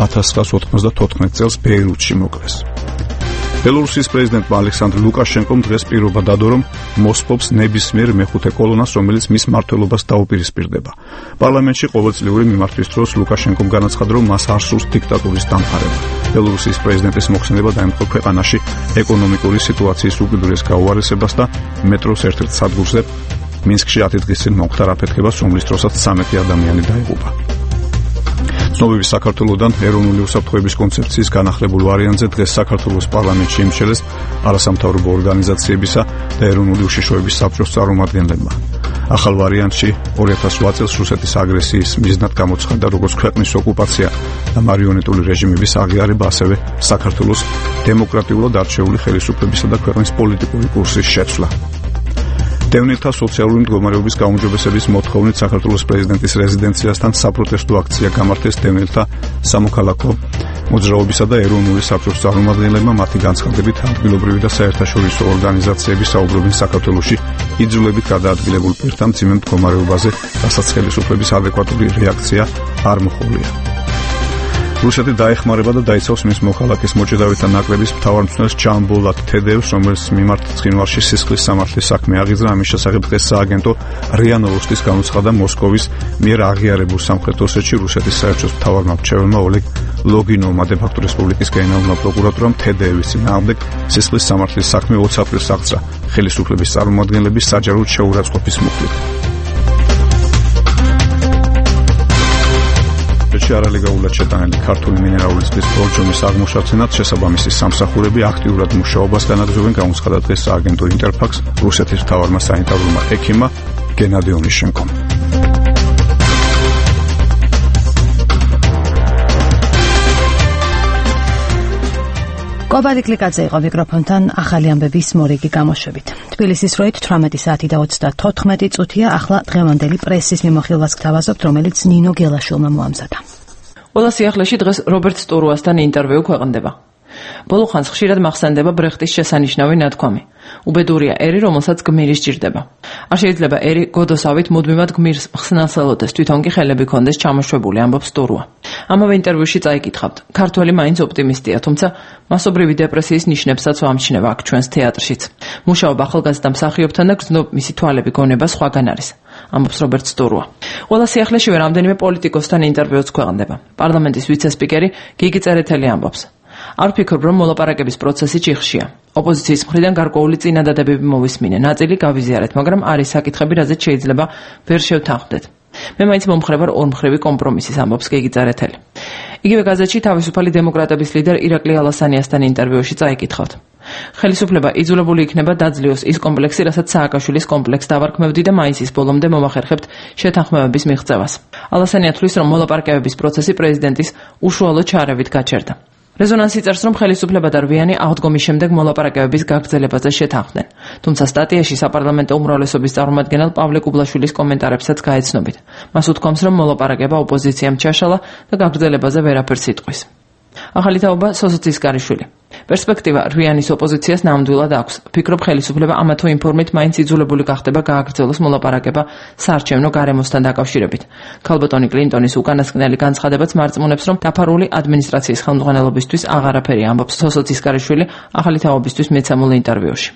1994 წელს ბეირუთში მოკლეს. ბელორუსის პრეზიდენტმა ალექსანდრ ლუკაშენკომ დღეს პირობა დადო, რომ მოსპობს ნებისმიერ მეხუთე კოლონას, რომელიც მის მმართველობას დაუპირისპირდება. პარლამენტში ყოველწლიური მიმართვის დროს ლუკაშენკომ განაცხადა, რომ მას არ სურს დიქტატურის დამყარება. ბელორუსის პრეზიდენტის მოხსენება დაემთხვა ქვეყანაში ეკონომიკური სიტუაციის უკიდურეს გაუარესებას და მეტროს ერთ-ერთ სადგურზე მინსკში 10 დღის წინ მომხდარ აფეთქებას, რომლის დროსაც 13 ადამიანი დაიღუპა. ცნობები საქართველოსთან ეროვნული უსაფრთხოების კონცეფციის განახლებულ ვარიანტზე დღეს საქართველოს პარლამენტში იმსჯელეს არასამთავრობო ორგანიზაციებისა და ეროვნული უშიშროების საბჭოს წარმომადგენლებმა. ახალ ვარიანტში 2008 წელს რუსეთის აგრესიის მიზნად გამოცხადდა როგორც ქვეყნის ოკუპაცია და მარიონეტული რეჟიმების აღიარება, ასევე საქართველოს დემოკრატიულად არჩეული ხელისუფლებისა და ქვეყნის პოლიტიკური კურსის შეცვლა. დევნილთა სოციალური მდგომარეობის გაუმჯობესების მოთხოვნით საქართველოს პრეზიდენტის რეზიდენციასთან საპროტესტო აქცია გამართეს დევნილთა სამოქალაქო მოძრაობისა და ეროვნული საბჭოს წარმომადგენლებმა. მათი განცხადებით, ადგილობრივი და საერთაშორისო ორგანიზაციები საუბრობენ საქართველოში იძულებით გადაადგილებულ პირთა მძიმე მდგომარეობაზე, რასაც ხელისუფლების ადეკვატური რეაქცია არ მოჰყოლია. რუსეთი დაეხმარება და დაიცავს მის მოქალაქეს მოჭედავითა ნაკრების მთავარმცველს ჯამბოლატ თედევს, რომელიც მიმართ ცხინვალში სისხლის სამართლის საქმე აღიძრა. ამის შესახებ დღეს სააგენტო რია ნოვოსტის განუცხადა მოსკოვის მიერ აღიარებულ სამხრეთ ოსეთში რუსეთის საერთაშორისო მთავარმა მრჩეველმა ოლეგ ლოგინოვმა დე-ფაქტო რესპუბლიკის გენერალურმა პროკურატურამ თედევის წინააღმდეგ სისხლის სამართლის საქმე 20 აპრილს აღძრა ხელისუფლების წარმომადგენლების საჯაროდ შეურაცხყოფის მუხლით. არალეგალურად შეტანილი ქართული მინერალური წყლის ბორჯომის აღმოჩენად შესაბამისი სამსახურები აქტიურად მუშაობას განაგრძობენ, გამოცხადა დღეს სააგენტო ინტერფაქს რუსეთის მთავარმა სანიტარულმა ექიმმა გენადი ონიშენკომ. კობალი კლიკაძე იყო მიკროფონთან ახალი ამბების მორიგი გამოშვებით. თბილისის როით 18 საათი და 34 წუთია. ახლა დღევანდელი პრესის მიმოხილვას გთავაზობთ, რომელიც ნინო გელაშვილმა მოამზადა. ყველა სიახლეში დღეს რობერტ სტურუასთან ინტერვიუ ქვეყნდება. ბოლო ხანს ხშირად მახსენდება ბრეხტის შესანიშნავი ნათქვამი. უბედურია ერი, რომელსაც გმირი სჭირდება. არ შეიძლება ერი გოდოსავით მუდმივად გმირს ხსნას ელოდეს, თვითონ კი ხელები კონდეს ჩამოშვებული, ამბობს სტურუა. ამავე ინტერვიუში წაიკითხავთ. ქართველი მაინც ოპტიმისტია, თუმცა მასობრივი დეპრესიის ნიშნებსაც ვამჩნევა აქ ჩვენს თეატრშიც. მუშაობა ახალგაზრდა მსახიობთან და გრძნობ მისი თვალები გონება სხვაგან არის. ამბობს რობერტ სტურუა. ყველა სიახლეშივე რამდენიმე პოლიტიკოსთან ინტერვიუც ქვეყნდება. პარლამენტის ვიცე-სპიკერი გიგი წერეთელი ამბობს. არ ვფიქრობ, რომ მოლაპარაკების პროცესი ჭიხშია. ოპოზიციის მხრიდან გარკვეული წინადადებები მოვისმინე. ნაწილი გავიზიარეთ, მაგრამ არის საკითხები, რაზეც შეიძლება ვერ შევთანხმდეთ. მე მაინც მომხრე ვარ ორმხრივი კომპრომისის, ამბობს გიგი წერეთელი. იგივე გაზეთში თავისუფალი დემოკრატების ლიდერ ირაკლი ალასანიასთან ინტერვიუში წაიკითხავთ. ხელისუფლება იძულებული იქნება დაძლიოს ის კომპლექსი, რასაც სააკაშვილის კომპლექსს დავარქმევდი და მაისის ბოლომდე მომახერხებთ შეთანხმებების მიღწევას. ალასანია თვლის, რომ მოლაპარაკებების პროცესი პრეზიდენტის უშუალო ჩარევით გაჩერდა. რეზონანსი წერს, რომ ხელისუფლება და რვიანი აღდგომის შემდეგ მოლაპარაკებების გაგრძელებაზე შეთანხმდნენ. თუმცა სტატიაში საპარლამენტო უმრავლესობის წარმომადგენელ პავლე კუბლაშვილის კომენტარებსაც გაეცნობით. მას უთქვამს, რომ მოლაპარაკება ოპოზიციამ ჩაშალა და გაგრძელებაზე ვერაფერს იტყვის. ახალი თაობა სოსოცის კარიშვილი. პერსპექტივა რვიანის ოპოზიციას ნამდვილად აქვს. ფიქრობ, ხელისუფლება ამა თუ იმ ფორმით მაინც იძულებული გახდება გააგრძელოს მოლაპარაკება საარჩევნო გარემოსთან დაკავშირებით. ქალბატონი კლინტონის უკანასკნელი განცხადებაც მარწმუნებს, რომ დაფარული ადმინისტრაციის ხელმძღვანელობისთვის აღარაფერი, ამბობს სოსოცის კარიშვილი ახალი თაობისთვის მეცემულ ინტერვიუში.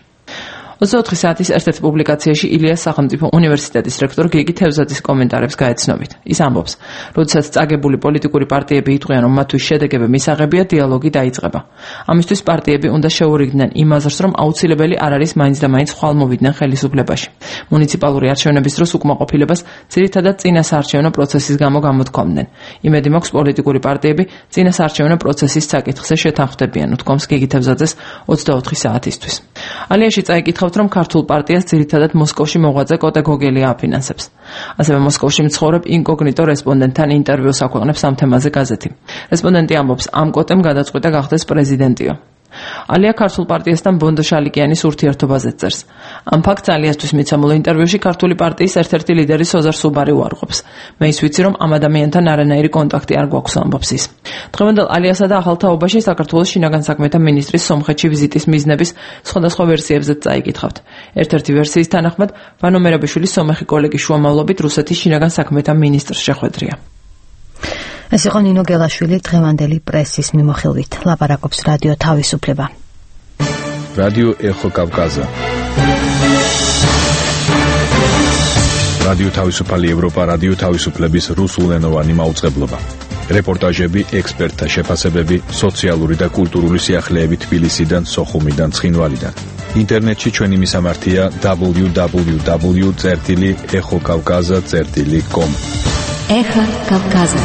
24 საათის ერთ-ერთ პუბლიკაციაში ილიას სახელმწიფო უნივერსიტეტის რექტორ გიგი თევზაძის კომენტარებს გაეცნობით. ის ამბობს, როდესაც წაგებული პოლიტიკური პარტიები იტყვიან, რომ მათთვის შედეგები მისაღებია, დიალოგი დაიწყება. ამისთვის პარტიები უნდა შეურიგდნენ იმ აზრს, რომ აუცილებელი არ არის მაინც და მაინც ხვალმოვიდნენ ხელისუფლებაში. მუნიციპალური არჩევნების დროს უკმაყოფილებას ძირითადად წინა საარჩევნო პროცესის გამო გამოთქვამდნენ. იმედი მაქვს, პოლიტიკური პარტიები წინა საარჩევნო პროცესის საკითხზე შეთანხმდებიან, უთქვამს გიგი თევზაძეს 24 საათისთვის. ალიაში წაიკითხავთ, რომ ქართულ პარტიას ძირითადად მოსკოვში მოღვაწე კოტე გოგელია აფინანსებს. ასევე მოსკოვში მცხოვრებ ინკოგნიტო რესპონდენტთან ინტერვიუს აქვეყნებს ამ თემაზე გაზეთი. რესპონდენტი ამბობს, ამ კოტემ გადაწყვიტა გახდეს პრეზიდენტიო. ალია ქართულ პარტიასთან ბონდო შალიკიანის ურთიერთობაზე წერს. ამ ფაქტს ალიასთვის მიცემულ ინტერვიუში ქართული პარტიის ერთ-ერთი ლიდერი სოზარ სუბარი უარყოფს. მე ის ვიცი, რომ ამ ადამიანთან არანაირი კონტაქტი არ გვაქვს, ამბობს ის. დღევანდელ ალიასა და ახალ თაობაში საქართველოს შინაგან საქმეთა მინისტრის სომხეთში ვიზიტის მიზნების სხვადასხვა ვერსიებზეც წაიკითხავთ. ერთ-ერთი ვერსიის თანახმად, ვანო მერაბიშვილის სომეხი კოლეგის შუამავლობით რუსეთის შინაგან საქმეთა მინისტრს შეხვედრია. ეს იყო ნინო გელაშვილი დღევანდელი პრესის მიმოხილვით. ლაპარაკობს რადიო თავისუფლება. რადიო ეხო კავკაზა. რადიო თავისუფალი ევროპა, რადიო თავისუფლების რუსულენოვანი მაუწყებლობა. რეპორტაჟები, ექსპერტთა შეფასებები, სოციალური და კულტურული სიახლეები თბილისიდან, სოხუმიდან, ცხინვალიდან. ინტერნეტში ჩვენი მისამართია www.ეხოკავკაზა.com. ეხა კავკაზა.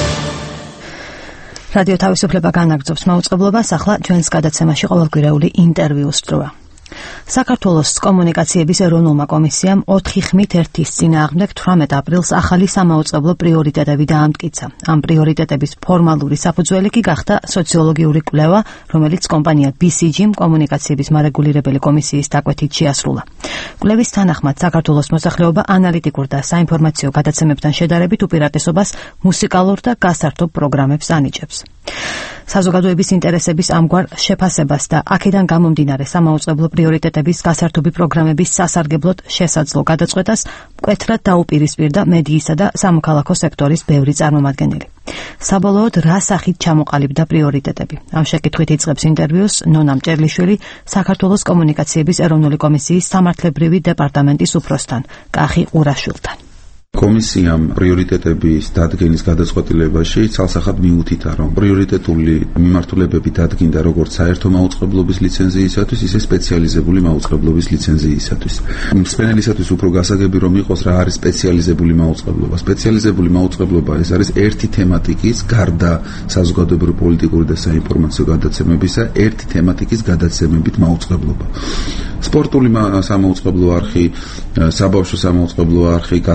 რადიო თავისუფლება განაგრძობს მაუწყებლობას, ახლა ჩვენს გადაცემაში ყოველკვირეული ინტერვიუს დროა. საქართველოს კომუნიკაციების ეროვნულმა კომისიამ 4 ხმით ერთის წინააღმდეგ 18 აპრილს ახალი სამაუწყებლო პრიორიტეტები დაამტკიცა. ამ პრიორიტეტების ფორმალური საფუძველი კი გახდა სოციოლოგიური კვლევა, რომელიც კომპანია BCG-მ კომუნიკაციების მარეგულირებელი კომისიის დაკვეთით შეასრულა. კვლევის თანახმად საქართველოს მოსახლეობა ანალიტიკურ და საინფორმაციო გადაცემებთან შედარებით უპირატესობას მუსიკალურ და გასართობ პროგრამებს ანიჭებს. საზოგადოების ინტერესების ამგვარ შეფასებას და აქედან გამომდინარე სამაუწყებლო პრიორიტეტების გასართობი პროგრამების სასარგებლოდ შესაძლო გადაწყვეტას მკვეთრად დაუპირისპირდა მედიისა და სამოქალაქო სექტორის ბევრი წარმომადგენელი. საბოლოოდ რა სახით ჩამოყალიბდა პრიორიტეტები? ამ შეკითხვით იწყებს ინტერვიუს ნონა მჭერლიშვილი, საქართველოს კომუნიკაციების ეროვნული კომისიის სამართლებრივი დეპარტამენტის უფროსთან, კახი ყურაშვილთან. კომისიამ პრიორიტეტების დადგენის გადაწყვეტილებაში ცალსახად მიუთითა, რომ პრიორიტეტული მიმართულებები დადგინდა როგორც საერთო მაუწყებლობის ლიცენზიისათვის, ისე სპეციალიზებული მაუწყებლობის ლიცენზიისათვის. მსმენელისათვის უფრო გასაგები რომ იყოს რა არის სპეციალიზებული მაუწყებლობა. სპეციალიზებული მაუწყებლობა ეს არის ერთი თემატიკის გარდა საზოგადოებრივი პოლიტიკური და საინფორმაციო გადაცემებისა, ერთი თემატიკის გადაცემებით მაუწყებლობა. სპორტული სამაუწყებლო არხი, საბავშვო სამაუწყებლო არხი, გასართობი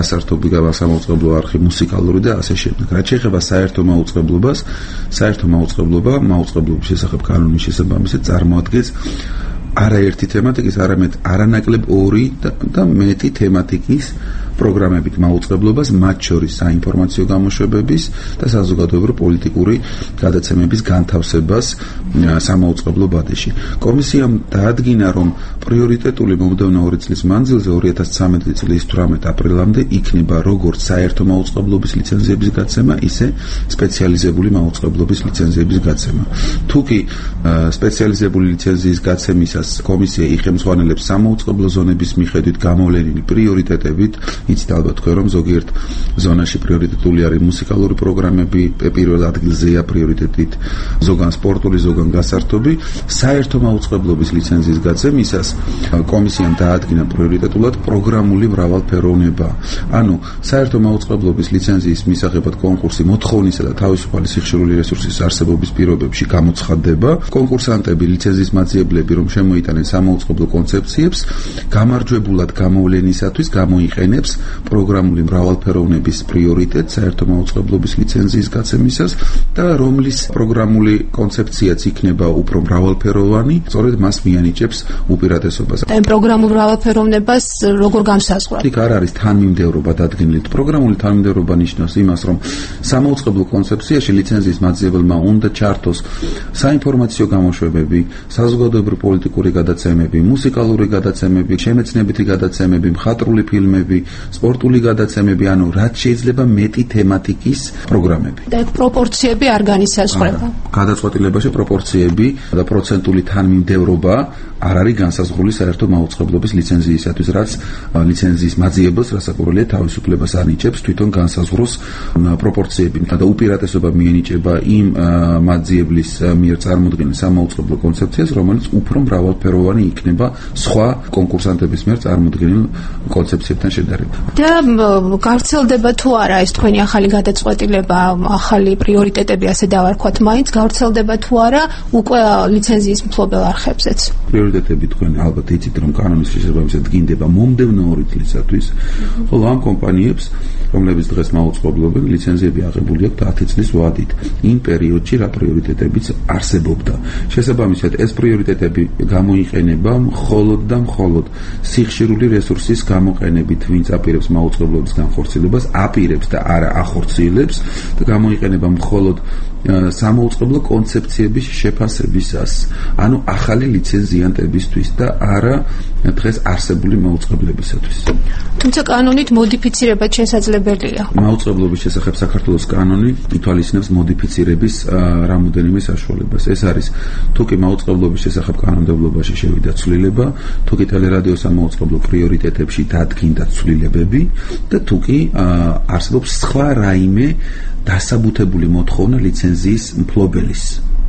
სამაუწყებლო არხი, მუსიკალური და ასე შემდეგ. რაც შეეხება საერთო მაუწყებლობას, საერთო მაუწყებლობა მაუწყებლობის შესახებ კანონის შესაბამისად წარმოადგენს არაერთი თემატიკის, არამედ არანაკლებ 2 და მეტი თემატიკის პროგრამებით მაუწყებლობას, მათ შორის საინფორმაციო გამოშვებების და საზოგადოებრივი პოლიტიკური გადაცემების განთავსებას სამაუწყებლო ბადეში. კომისიამ დაადგინა, რომ პრიორიტეტული მომდევნო 2 წლის მანძილზე 2013 წლის 18 აპრილამდე იქნება როგორც საერთო მაუწყებლობის ლიცენზიების გაცემა, ისე სპეციალიზებული მაუწყებლობის ლიცენზიების გაცემა. თუკი სპეციალიზებული ლიცენზიის გაცემისას კომისია იხელმძღვანელებს სამაუწყებლო ზონების მიხედვით გამოვლენილი პრიორიტეტებით, იცით ალბათ თქვენ, რომ ზოგიერთ ზონაში პრიორიტეტული არის მუსიკალური პროგრამები, პირველ ადგილზეა პრიორიტეტით ზოგან სპორტული, ზოგან გასართობი. საერთო მაუწყებლობის ლიცენზიის გაცემისას კომისიამ დაადგინა პრიორიტეტულად პროგრამული მრავალფეროვნება. ანუ საერთო მაუწყებლობის ლიცენზიის მისაღებად კონკურსი მოთხოვნისა და თავისუფალი სიხშირული რესურსის არსებობის პირობებში გამოცხადდება. კონკურსანტები, ლიცენზიის მაძიებლები, რომ შემოიტანენ სამაუწყებლო კონცეფციებს, გამარჯვებულად გამოვლენისათვის გამოიყენებს პროგრამული მრავალფეროვნების პრიორიტეტს საერთო მაუწყებლობის ლიცენზიის გაცემისას და რომლის პროგრამული კონცეფციაც იქნება უფრო მრავალფეროვანი, სწორედ მას მიანიჭებს უპირატესობას. და პროგრამულ მრავალფეროვნებას როგორ განსაზღვრავთ? იქ არ არის თანმიმდევრობა დადგენილი. პროგრამული თანმიმდევრობა ნიშნავს იმას, რომ სამაუწყებლო კონცეფციაში ლიცენზიის მაძიებელმა უნდა ჩართოს საინფორმაციო გამოშვებები, საზოგადოებრივი პოლიტიკური გადაცემები, მუსიკალური გადაცემები, შემეცნებითი გადაცემები, მხატვრული ფილმები, სპორტული გადაცემები, ანუ რაც შეიძლება მეტი თემატიკის პროგრამები. და პროპორციები არ განისაზღვრება. გადაწყვეტილებაში პროპორციები და პროცენტული თანმიმდევრობა არ არის განსაზღვრული საერთო მაუწყებლობის ლიცენზიისათვის, რაც ლიცენზიის მაძიებელს რასაკვირველია თავისუფლებას ანიჭებს თვითონ განსაზღვროს პროპორციები და უპირატესობა მიენიჭება იმ მაძიებლის მიერ წარმოქმნილ სამაუწყებლო კონცეფციას, რომელიც უფრო მრავალფეროვანი იქნება სხვა კონკურსანტების მიერ წარმოქმნილ კონცეფციებთან შედარებით. და გავრცელდება თუ არა ეს თქვენი ახალი გადაწყვეტილება, ახალი პრიორიტეტები, ასე დავარქვათ, მაინც გავრცელდება თუ არა უკვე ლიცენზიის მფლობელ არხებზეც? პრიორიტეტები თქვენ ალბათ იცით, რომ კანონის შესაბამისად დგინდება მომდევნო 2 წლისათვის, ხოლო ამ კომპანიებს, რომლებიც დღეს მაუწყებლობენ, ლიცენზიები აღებული აქვთ 10 წლის ვადით, იმ პერიოდში რა პრიორიტეტებიც არსებობდა. შესაბამისად, ეს პრიორიტეტები გამოიყენება მხოლოდ და მხოლოდ სიხშირული რესურსის გამოყენებით, ვინც აპირებს მაუწყებლობის განხორციელებას, აპირებს და არა ახორციელებს და გამოიყენება მხოლოდ სამაუწყებლო კონცეფციების შეფასებისას, ანუ ახალი ლიცენზიანტებისთვის და არა დღეს არსებული მაუწყებლებისათვის. თუმცა კანონით მოდიფიცირებაც შესაძლებელია. მაუწყებლობის შესახებ საქართველოს კანონი ითვალისწინებს მოდიფიცირების რამოდენიმე საშუალებას. ეს არის თუკი მაუწყებლობის შესახებ კანონმდებლობაში შევიდა ცვლილება, თუკი ტელერადიო სამაუწყებლო პრიორიტეტებში დადგინდა ცვლილებები და თუკი არსებობს სხვა რაიმე დასაბუთებული მოთხოვნა ლიცენზიის მფლობელის.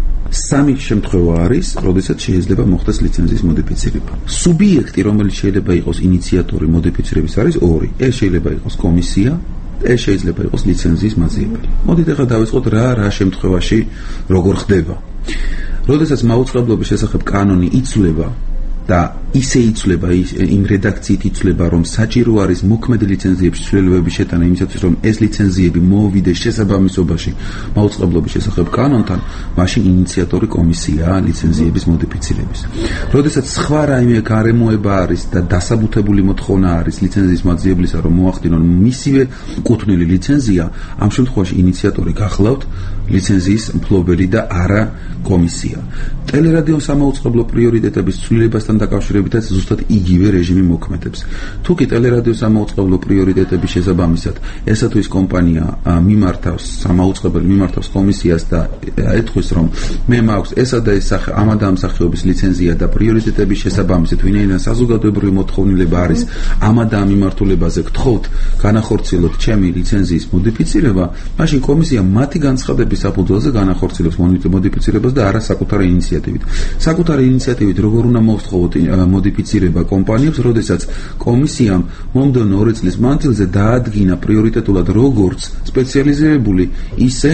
სამი შემთხვევა არის, როდესაც შეიძლება მოხდეს ლიცენზიის მოდიფიცირება. სუბიექტი, რომელიც შეიძლება იყოს ინიციატორი მოდიფიცირების, არის 2. ეს შეიძლება იყოს კომისია, ეს შეიძლება იყოს ლიცენზიის მაძიებელი. მოდით ახლა დავიწყოთ რა შემთხვევაში როგორ ხდება. როდესაც მაუწყებლობის შესახებ კანონი იცვლება და ისე იცვლება, იმ რედაქციით იცვლება, რომ საჭირო არის მოქმედი ლიცენზიების ცვლილებების შეტანა იმისათვის, რომ ეს ლიცენზიები მოუვიდეს შესაბამისობაში მაუწყებლობის შესახებ კანონთან, მაშინ ინიციატორი კომისიაა ლიცენზიების მოდიფიცირების. როდესაც სხვა რაიმე გარემოება არის და დასაბუთებული მოთხოვნა არის ლიცენზიის მაძიებლისა, რომ მოახდინონ მისივე კუთვნილი ლიცენზია, ამ შემთხვევაში ინიციატორი გახლავთ ლიცენზიის მფლობელი და არა კომისია. ტელერადიო სამაუწყებლო პრიორიტეტების ცვლილებასთან დაკავშირებითაც ზუსტად იგივე რეჟიმი მოქმედებს. თუკი ტელერადიო სამაუწყებლო პრიორიტეტების შესაბამისად ესა თუ ის კომპანია მიმართავს სამაუწყებელი მიმართავს კომისიას და ეთქვის, რომ მე მაქვს ესა და ეს ამა და ამ სახეობის ლიცენზია და პრიორიტეტების შესაბამისად ვინაიდან საზოგადოებრივი მოთხოვნილება არის ამა და ამ მიმართულებაზე გთხოვთ განახორციელოთ ჩემი ლიცენზიის მოდიფიცირება, მაშინ კომისია მათი განცხადების საფუძველზე განახორციელებს მოდიფიცირებას და არა საკუთარი ინიციატივით. საკუთარი ინიციატივით როგორ უნდა მოხდეთ მოდიფიცირება კომპანიებს, როდესაც კომისიამ მომდევნო 2 წლის მანძილზე დაადგინა პრიორიტეტულად როგორც სპეციალიზირებული, ისე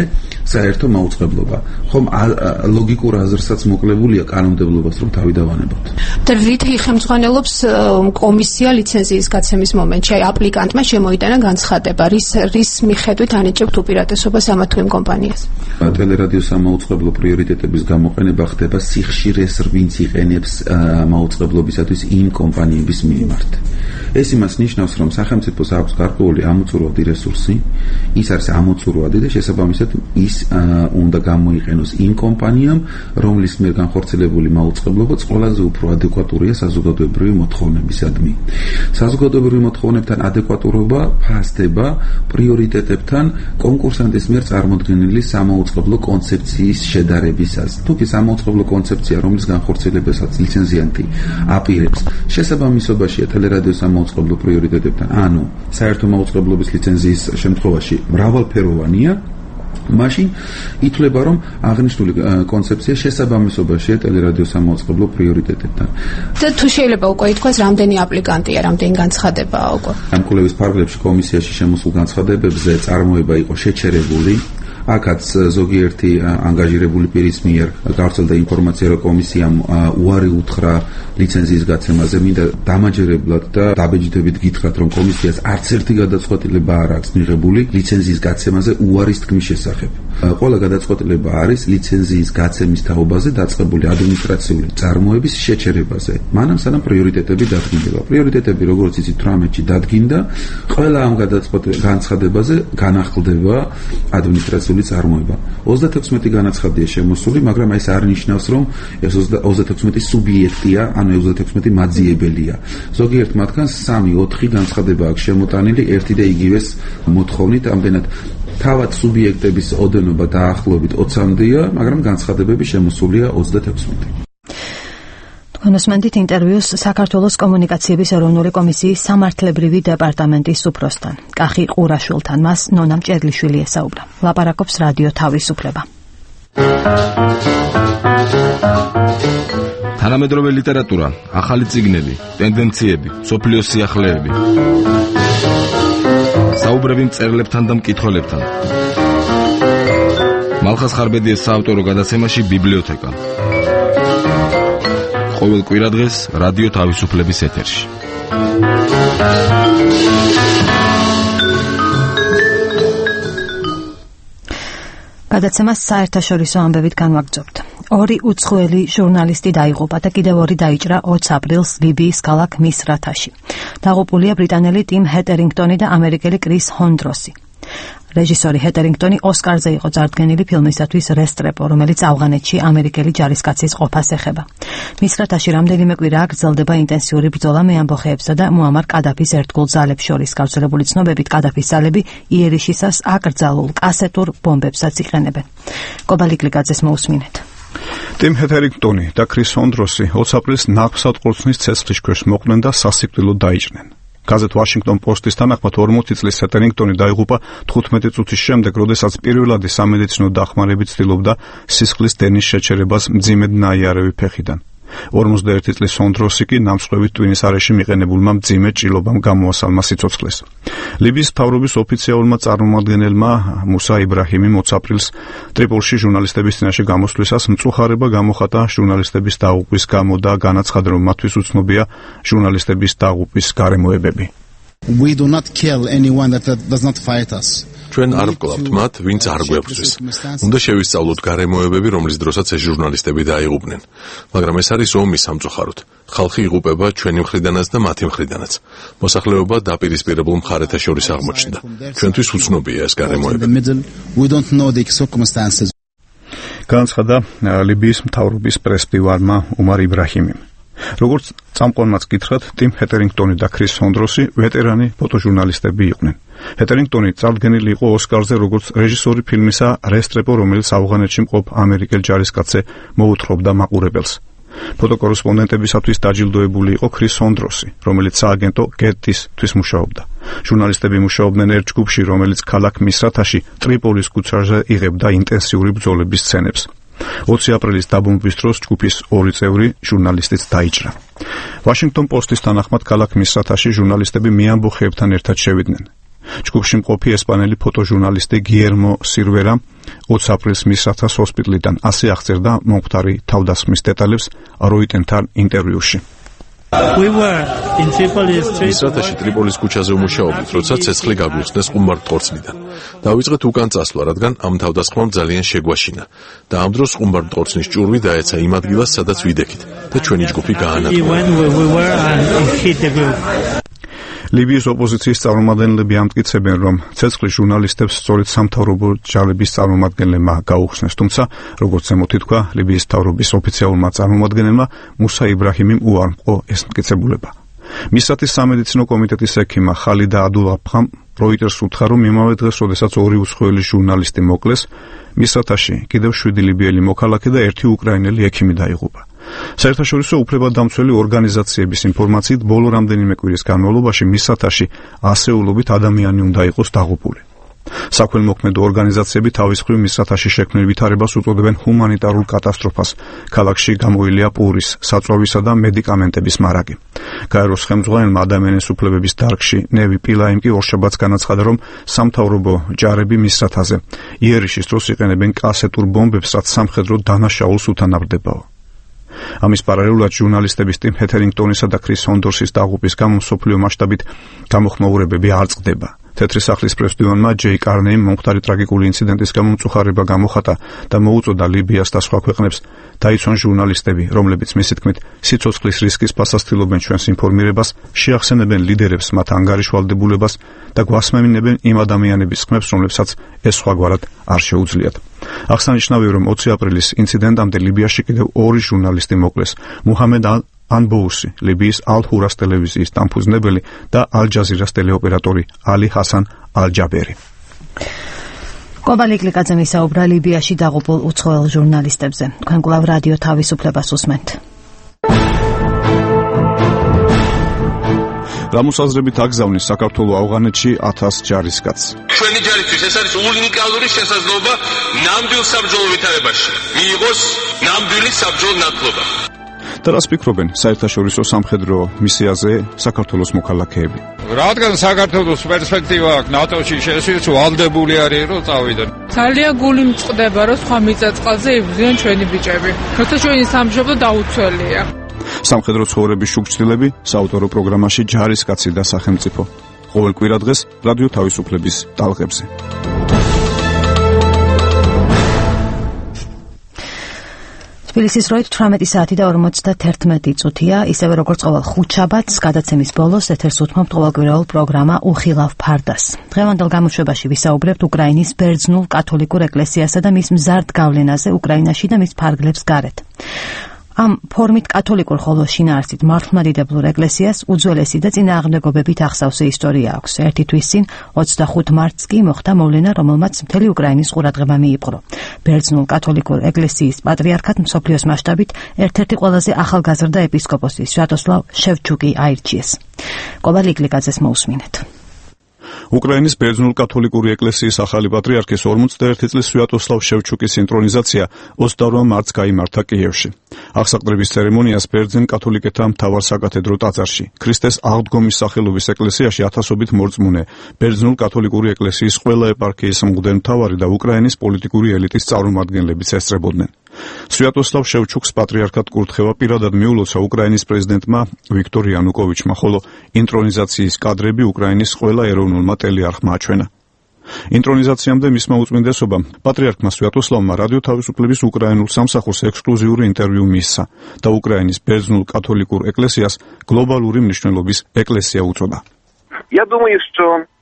საერთო მაუწყებლობა. ხომ ლოგიკურ აზრსაც მოკლებულია კანონმდებლობას რომ თავი დავანებოთ. და რითი ხელმძღვანელობს კომისია ლიცენზიის გაცემის მომენტში? აი აპლიკანტმა შემოიტანა განცხადება, რის მიხედვით ანიჭებთ უპირატესობას ამა თუ იმ კომპანიას. ტელერადიო სამაუწყებლო პრიორიტეტების გამოყენება ხდება სიხშირეს ვინც იყენებს მაუწყებლობისათვის იმ კომპანიების მიმართ. ეს იმას ნიშნავს, რომ სახელმწიფოს აქვს გარკვეული ამოწურვადი რესურსი, ის არის ამოწურვადი და შესაბამისად ის უნდა გამოიყენოს იმ კომპანიამ, რომლის მიერ განხორციელებული მაუწყებლობაც ყველაზე უფრო ადეკვატურია საზოგადოებრივი მოთხოვნებისადმი. საზოგადოებრივი მოთხოვნებთან ადეკვატურობა ფასდება პრიორიტეტებთან კონკურსანტის მიერ წარმოქმნილი სამაუწყებლო კონცეფციის შედარებისას. თუკი სამაუწყებლო კონცეფცია, რომლის განხორციელებასაც ლიცენზიანტი აპირებს, შესაბამისობაშია ტელერადიო სამაუწყებლო პრიორიტეტებთან, ანუ საერთო მაუწყებლობის ლიცენზიის შემთხვევაში მრავალფეროვანია, მაშინ ითვლება, რომ აღნიშნული კონცეფცია შესაბამისობაშია ტელერადიო სამაუწყებლო პრიორიტეტებთან. და თუ შეიძლება უკვე ითქვას, რამდენი აპლიკანტია, რამდენი განცხადებაა უკვე. ამ კვლევის ფარგლებში კომისიაში შემოსულ განცხადებებზე წარმოება იყო შეჩერებული. აქაც ზოგიერთი ანგაჟირებული პირის მიერ გავრცელდა ინფორმაცია, რომ კომისიამ უარი უთხრა ლიცენზიის გაცემაზე. მინდა დამაჯერებლად და დაბეჭდებით გითხრათ, რომ კომისიას არც ერთი გადაწყვეტილება არ აქვს მიღებული ლიცენზიის გაცემაზე უარის თქმის შესახებ. ყველა გადაწყვეტილება არის ლიცენზიის გაცემის თაობაზე დაწყებული ადმინისტრაციული წარმოების შეჩერებაზე. მანამ სანამ პრიორიტეტები დადგინდება. პრიორიტეტები, როგორც იცით, 18-ში დადგინდა, ყველა ამ განცხადებაზე განახლდება ადმინისტრაციული წარმოება. 36 განაცხადია შემოსული, მაგრამ ეს არ ნიშნავს, რომ ეს 36 სუბიექტია, ანუ 36 მაძიებელია. ზოგიერთ მათგანს 3-4 განცხადება აქვს შემოტანილი ერთი და იგივეს მოთხოვნით, ამდენად თავად სუბიექტების ოდენობა დაახლოებით 20-მდეა, მაგრამ განცხადებები შემოსულია 36. კონსმენდით ინტერვიუს საქართველოს კომუნიკაციების ეროვნული კომისიის სამართლებრივი დეპარტამენტის უფროსთან, კახი ყურაშვილთან, მას ნონა მჭედლიშვილი ესაუბრა. ლაპარაკობს რადიო თავისუფლება. თანამედროვე ლიტერატურა, ახალი წიგნები, ტენდენციები, სოფლიოს სიახლეები. საუბრები მწერლებთან და მკითხველებთან. მალხაზ ხარბედიას საავტორო გადაცემაში ბიბლიოთეკა. ყოველ კვირადღეს რადიო თავისუფლების ეთერში. გადაცემას საერთაშორისო ამბებით განვაგრძობთ. 2 უცხოელი ჟურნალისტი დაიღუპა და კიდევ 2 დაიჭრა 20 აპრილს ლიბიის ქალაქ მისრათაში. დაღუპულია ბრიტანელი ტიმ ჰეტერინგტონი და ამერიკელი კრის ჰონდროსი. რეჟისორი ჰეტერინგტონი ოსკარზე იყო წარდგენილი ფილმისათვის რესტრეპო, რომელიც ავღანეთში ამერიკელი ჯარისკაცის ყოფას ეხება. მისრათაში რამდენიმე კვირა გრძელდება ინტენსიური ბრძოლა მეამბოხეებსა და მუამარ კადაფის ერთგულ ძალებს შორის. გავრცელებული ცნობებით, კადაფის ძალები იერიშისას აკრძალულ კასეტურ ბომბებსაც იყენებენ. კობალიკლიკაძეს მოусმინეთ. ტიმ ჰეტერინგტონი და კრის ჰონდროსი 20 აპრილს ნაღვსატყურძნის ცეცხლის ქვეშ მოყვნენ და სასიკვდილოდ დაიჭრნენ. გაზეთ ვაშინგტონ პოსტის თანახმად 40 წლის ჰეტერინგტონი დაიღუპა 15 წუთის შემდეგ, როდესაც პირველადი სამედიცინო დახმარება ცდილობდა სისხლის დენის შეჩერებას მძიმედ ნაიარევი ფეხიდან. 51 წლის ჰონდროსი კი ნამსხვრევით ტვინის არეში მიყენებულმა მძიმე ჭრილობამ გამოასალმა სიცოცხლეს. ლიბიის მთავრობის ოფიციალურმა წარმომადგენელმა მუსა იბრაჰიმი 20 აპრილს ტრიპოლში ჟურნალისტების წინაშე გამოსვლისას მწუხარება გამოხატა ჟურნალისტების დაღუპვის გამო და განაცხადა, რომ მათთვის უცნობია ჟურნალისტების დაღუპვის გარემოებები. We do not kill anyone that does not fight us. ჩვენ არ ვკლავთ მათ, ვინც არ გვებრძვის. უნდა შევისწავლოთ გარემოებები, რომლის დროსაც ეს ჟურნალისტები დაიღუპნენ. მაგრამ ეს არის ომი სამწუხაროდ. ხალხი იღუპება ჩვენი მხრიდანაც და მათი მხრიდანაც. მოსახლეობა დაპირისპირებულ მხარეთა შორის აღმოჩნდა. ჩვენთვის უცნობია ეს გარემოებები. განაცხადა ლიბიის მთავრობის პრესმდივარმა უმარ იბრაჰიმიმ. როგორც წამყვანმაც გითხრათ, ტიმ ჰეტერინგტონი და კრის ჰონდროსი ვეტერანი ფოტოჟურნალისტები იყვნენ. ჰეტერინგტონი წარდგენილი იყო ოსკარზე როგორც რეჟისორი ფილმისა რესტრეპო, რომელიც ავღანეთში მყოფ ამერიკელ ჯარისკაცზე მოუთხრობდა მაყურებელს. ფოტოკორესპონდენტებისათვის დაჯილდოებული იყო კრის ჰონდროსი, რომელიც სააგენტო გეტისთვის მუშაობდა. ჟურნალისტები მუშაობდნენ ერთ ჯგუფში, რომელიც ქალაქ მისრათაში ტრიპოლის ქუჩაზე იღებდა ინტენსიური ბრძოლების სცენებს. 20 აპრილის დაბომბვის დროს ჯგუფის 2 წევრი ჟურნალისტიც დაიჭრა. ვაშინგტონ პოსტის თანახმად ქალაქ მისრათაში ჟურნალისტები მეამბოხეებთან ერთად შევიდნენ. ჯგუფში მყოფი ესპანელი ფოტოჟურნალისტი გიერმო სირვერა 20 აპრილს მისრათა ჰოსპიტალიდან ასე აღწერდა მომხდარი თავდასხმის დეტალებს როიტენთან ინტერვიუში. მისრათაში ტრიპოლის ქუჩაზე ვმუშაობდით, როცა ცეცხლი გაგვიხსნეს ყუმბარდტყორცნიდან. დავიწყეთ უკან წასვლა, რადგან ამ თავდასხმამ ძალიან შეგვაშინა და ამ დროს ყუმბარდტყორცნის ჭურვი დაეცა იმ ადგილას, სადაც ვიდექით და ჩვენი ჯგუფი გაანადგურა. ლიბიის ოპოზიციის წარმომადგენლები ამტკიცებენ, რომ ცეცხლი ჟურნალისტებს სწორედ სამთავრობო ჯარების წარმომადგენლებმა გაუხსნეს, თუმცა, როგორც ზემოთ ითქვა, ლიბიის მთავრობის ოფიციალურმა წარმომადგენელმა მუსა იბრაჰიმიმ უარმყო ეს მტკიცებულება. მისრათის სამედიცინო კომიტეტის ექიმა ხალიდა ადულაფხამ როიტერს უთხრა, რომ იმავე დღეს, როდესაც ორი უცხოელი ჟურნალისტი მოკლეს, მისრათაში კიდევ 7 ლიბიელი მოქალაქე და 1 უკრაინელი ექიმი დაიღუპა. საერთაშორისო უფლებადამცველი ორგანიზაციების ინფორმაციით, ბოლო რამდენიმე კვირის განმავლობაში მისრათაში ასეულობით ადამიანი უნდა იყოს დაღუპული. საქველმოქმედო ორგანიზაციები თავის მხრივ მისრათაში შექმნილ ვითარებას უწოდებენ ჰუმანიტარულ კატასტროფას. ქალაქში გამოილია პურის, საწვავისა და მედიკამენტების მარაგი. გაეროს ხელმძღვანელმა ადამიანის უფლებების დარგში ნევი პილაიმ კი ორშაბათს განაცხადა, რომ სამთავრობო ჯარები მისრათაზე იერიშის დროს იყენებენ კასეტურ ბომბებს, რაც სამხედრო დანაშაულს უთანაბრდებაო. ამის პარალელურად ჟურნალისტების ტიმ ჰეთერინგტონისა და ქრის ჰონდორსის დაღუპვის გამო მსოფლიო მასშტაბით გამოხმაურებები არ წყდება. თეთრი სახლის პრეზიდენტმა ჯეი კარნეიმ მომხდარი ტრაგიკული ინციდენტის გამო მწუხარება გამოხატა და მოუწოდა ლიბიას და სხვა ქვეყნებს დაიცვან ჟურნალისტები, რომლებიც მისი თქმით სიცოცხლის რისკის ფასასtildeობენ ჩვენს ინფორმირებას, შეახსენებენ ლიდერებს მათ ანგარიშვალდებულებას და გვასმემინებენ იმ ადამიანების ხმებს, რომლებსაც ეს სხვაგვარად არ შეუძლიათ. აღსანიშნავია, რომ 20 აპრილის ინციდენტამდე ლიბიაში კიდევ 2 ჟურნალისტი მოკლეს. მუჰამედ ანბოუსი, ლიბიის ალ-ჰურას ტელევიზიის დამფუძნებელი და ალ-ჯაზირას ტელეოპერატორი ალი ჰასან ალ-ჯაბერი. კობალი კლიკაძე მისაუბრა ლიბიაში დაღუპულ უცხოელ ჟურნალისტებზე. თქვენ კვლავ რადიო თავისუფლებას უსმენთ. გამოსაზრებით აგზავნის საქართველოს ავღანეთში 1000 ჯარისკაცს. ჩვენი ჯარისთვის ეს არის უნიკალური შესაძლებლობა ნამდვილ საბრძოლო ვითარებაში მიიღოს ნამდვილი საბრძოლო ნათლობა. და რას ფიქრობენ საერთაშორისო სამხედრო მისიაზე საქართველოს მოქალაქეები? რადგან საქართველოს პერსპექტივა აქვს ნატოში შესვლის, ვალდებული არის რომ წავიდნენ. ძალიან გული მწყდება რომ სხვა მიწაწყალზე იბრძვიან ჩვენი ბიჭები. როცა ჩვენი სამშობლო დაუცველია. სამხედრო ცხოვრების შუქჩილები საავტორო პროგრამაში ჯარისკაცი და სახელმწიფო. ყოველ კვირა დღეს რადიო თავისუფლების ტალღებზე. თბილისის დროით 18 საათი და 51 წუთია, ისევე როგორც ყოველ ხუთშაბათს გადაცემის ბოლოს ეთერს უთმობთ ყოველკვირეულ პროგრამა უხილავ ფარდას. დღევანდელ გამოშვებაში ვისაუბრებთ უკრაინის ბერძნულ კათოლიკურ ეკლესიასა და მის მზარდ გავლენაზე უკრაინაში და მის ფარგლებს გარეთ. ამ ფორმით კათოლიკურ, ხოლო შინაარსით მართლმადიდებლურ ეკლესიას უძველესი და წინააღმდეგობებით ახსავსე ისტორია აქვს. ერთი თვის წინ 25 მარტს კი მოხდა მოვლენა, რომელმაც მთელი უკრაინის ყურადღება მიიპყრო. ბერძნულ კათოლიკურ ეკლესიის პატრიარქად მსოფლიოს მასშტაბით ერთ-ერთი ყველაზე ახალგაზრდა ეპისკოპოსი სვიატოსლავ შევჩუკი აირჩიეს. კობალი კლიკაძეს მოусმინეთ. უკრაინის ბერძნულ კათოლიკური ეკლესიის ახალი პატრიარქის 51 წლის სვიატოსლავ შევჩუკის ინტრონიზაცია 28 მარტს გაიმართა კიევში. აღსაყდრების ცერემონიას ბერძენ კათოლიკეთა მთავარ საკათედრო ტაძარში, ქრისტეს აღდგომის სახელობის ეკლესიაში ათასობით მორწმუნე, ბერძნულ კათოლიკური ეკლესიის ყველა ეპარქიის მღვდელმთავარი და უკრაინის პოლიტიკური ელიტის წარმომადგენლებიც ესწრებოდნენ. სვიატოსლავ შევჩუკს პატრიარქად კურთხევა პირადად მიულოცა უკრაინის პრეზიდენტმა ვიქტორ იანუკოვიჩმა, ხოლო ინტრონიზაციის კადრები უკრაინის ყველა ეროვნულმა ტელეარხმა აჩვენა. ინტრონიზაციამდე მისმა უწმინდესობამ პატრიარქმა სვიატოსლავმა რადიო თავისუფლების უკრაინულ სამსახურს ექსკლუზიური ინტერვიუ მისცა და უკრაინის ბერძნულ კათოლიკურ ეკლესიას გლობალური მნიშვნელობის ეკლესია უწოდა. Я думаю, что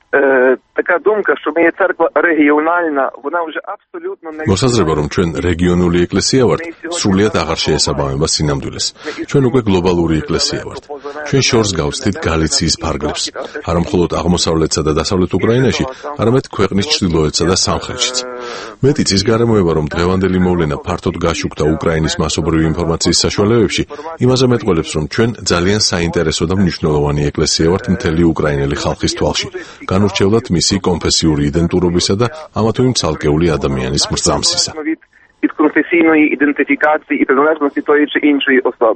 такая думка, что моя церковь региональна, она уже абсолютно не... მოსაზრება, რომ ჩვენ რეგიონული ეკლესია ვართ, სრულიად აღარ შეესაბამება სინამდვილეს. ჩვენ უკვე გლობალური ეკლესია ვართ. ჩვენ შორს გავსდით გალიციის ფარგლებს, არა მხოლოდ აღმოსავლეთსა და დასავლეთ უკრაინაში, არამედ ქვეყნის ჩრდილოეთსა და სამხრეთშიც. მეტიც ის გარემოება, რომ დღევანდელი მოვლენა ფართოდ გაშუქდა უკრაინის მასობრივი ინფორმაციის საშუალებებში, იმაზე მეტყველებს, რომ ჩვენ ძალიან საინტერესო და მნიშვნელოვანი ეკლესია ვართ მთელი უკრაინელი ხალხის თვალში. განურჩევლად მისი კონფესიური იდენტურობისა და ამა თუ იმ ცალკეული ადამიანის მრწამსისა.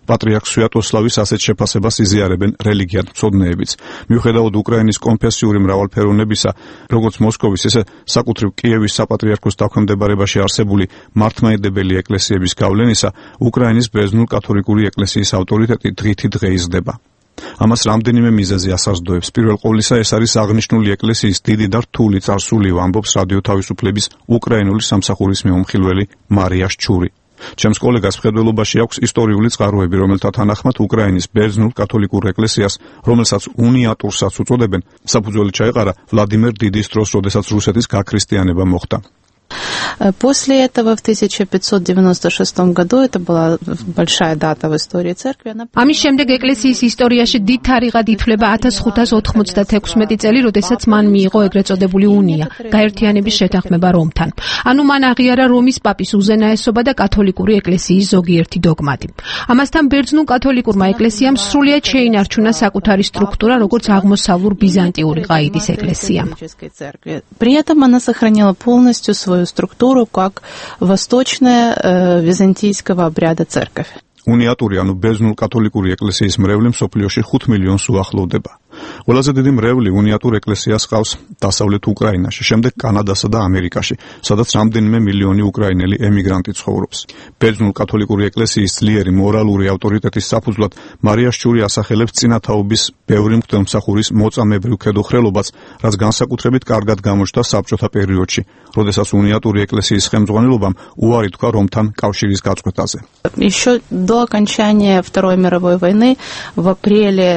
პატრიარქ სვიატოსლავის ასეთ შეფასებას იზიარებენ რელიგიად მცოდნეებიც. მიუხედავად უკრაინის კონფესიური მრავალფეროვნებისა, როგორც მოსკოვის, ისე საკუთრივ კიევის საპატრიარქოს დაქვემდებარებაში არსებული მართლმადიდებელი ეკლესიების გავლენისა, უკრაინის ბერძნულ-კათოლიკური ეკლესიის ავტორიტეტი დღითი დღე იზრდება. ამას რამდენიმე მიზეზი ასაზრდოებს. პირველ ყოვლისა ეს არის აღნიშნული ეკლესიის დიდი და რთული წარსული, ამბობს რადიო თავისუფლების უკრაინული სამსახურის მეუმხილველი მარია შჩური. ჩემს კოლეგას მხედველობაში აქვს ისტორიული წყაროები, რომელთა თანახმად უკრაინის ბერძნულ-კათოლიკურ ეკლესიას, რომელსაც უნიატურსაც უწოდებენ, საფუძველი ჩაეყარა ვლადიმერ დიდის დროს, როდესაც რუსეთის გაქრისტიანება მოხდა. После этого в 1596 году, это была большая дата в истории церкви, ამის შემდეგ ეკლესიის ისტორიაში დიდ თარიღად ითვლება 1596 წელი, როდესაც მან მიიღო ეგრეთ წოდებული უნია, გაერთიანების შეთანხმება რომთან. ანუ მან აღიარა რომის პაპის უზენაესობა და კათოლიკური ეკლესიის ზოგიერთი დოგმატი. ამასთან ბერძნულ-კათოლიკურმა ეკლესიამ სრულიად შეინარჩუნა საკუთარი სტრუქტურა, როგორც აღმოსავლურ ბიზანტიური ყაიდის ეკლესიამ. При этом она сохранила полностью свою структуру как восточная византийского обряда церковь. უნიატური, ანუ ბერძნულ-კათოლიკური ეკლესიის მრევლი მსოფლიოში 5 მილიონს უახლოვდება. ყველაზე დიდი მრევლი უნიატურ ეკლესიას ჰყავს დასავლეთ უკრაინაში, შემდეგ კანადასა და ამერიკაში, სადაც რამდენიმე მილიონი უკრაინელი ემიგრანტი ცხოვრობს. ბერძნულ-კათოლიკური ეკლესიის ძლიერი მორალური ავტორიტეტის საფუძვლად მარია შჩური ასახელებს წინათაობის ბევრი მღვდელმსახურის მოწამებრივ ქედოხრელობას, რაც განსაკუთრებით კარგად გამოჩნდა საბჭოთა პერიოდში, როდესაც უნიატური ეკლესიის ხელმძღვანელობამ უარი თქვა რომთან კავშირის გაწყვეტაზე. Еще до окончания Второй мировой войны в апреле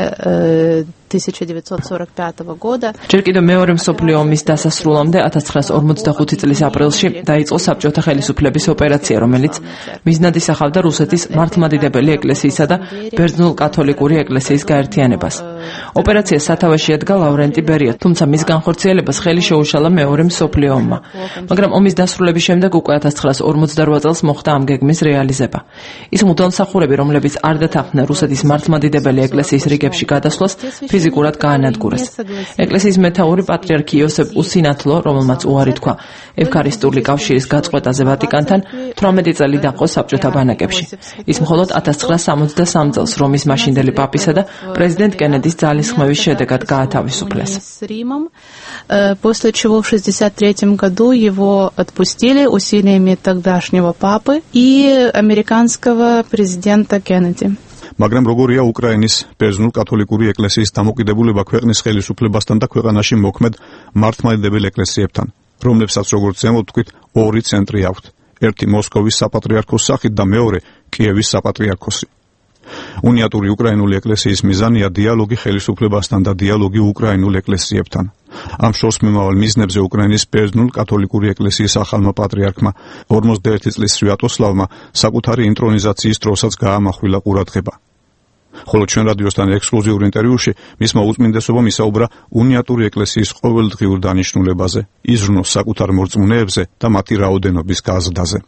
1945 года. ჯერ კიდევ მეორე მსოფლიო ომის დასასრულამდე 1945 წლის აპრილში დაიწყო საბჭოთა ხელისუფლების ოპერაცია, რომელიც მიზნად ისახავდა რუსეთის მართლმადიდებელი ეკლესიისა და ბერძნულ-კათოლიკური ეკლესიის გაერთიანებას. ოპერაციას სათავეში ედგა ლავრენტი ბერია, თუმცა მის განხორციელებას ხელი შეუშალა მეორე მსოფლიო ომმა. მაგრამ ომის დასრულების შემდეგ უკვე 1948 წელს მოხდა ამ გეგმის რეალიზება. ის მღვდელმსახურები, რომლებიც არ დათანხმდნენ რუსეთის მართლმადიდებელი ეკლესიის რიგებში გადასვლას, ფიზიკურად გაანადგურეს. ეკლესიის მეთაური პატრიარქი იოსებ უსინათლო, რომელმაც უარი თქვა ევქარისტიული კავშირის გაწყვეტაზე ვატიკანთან, 18 წელი დაყო საბჭოთა ბანაკებში. ის მხოლოდ 1963 წელს რომის მაშინდელი პაპისა და პრეზიდენტ კენედის ძალისხმევის შედეგად გაათავისუფლეს. После чего в 1963 году его отпустили усилиями тогдашнего папы и американского президента Кеннеди. მაგრამ როგორია უკრაინის ბერძნულ-კათოლიკური ეკლესიის დამოკიდებულება ქვეყნის ხელისუფლებასთან და ქვეყანაში მოქმედ მართლმადიდებელ ეკლესიებთან, რომლებსაც როგორც ზემოთ ვთქვით, ორი ცენტრი აქვთ. ერთი მოსკოვის საპატრიარქოს სახით და მეორე კიევის საპატრიარქოსი. უნიატური უკრაინული ეკლესიის მიზანია დიალოგი ხელისუფლებასთან და დიალოგი უკრაინულ ეკლესიებთან. ამ შორსმიმავალ მიზნებზე უკრაინის ბერძნულ-კათოლიკური ეკლესიის ახალმა პატრიარქმა 51 წლის სვიატოსლავმა საკუთარი ინტრონიზაციის დროსაც გაამახვილა ყურადღება. ხოლო ჩვენ რადიოსთან ექსკლუზიურ ინტერვიუში მისმა უწმინდესობამ ისაუბრა უნიატური ეკლესიის ყოველდღიურ დანიშნულებაზე, იზრუნოს საკუთარ მორწმუნეებზე და მათი რაოდენობის გაზრდაზე.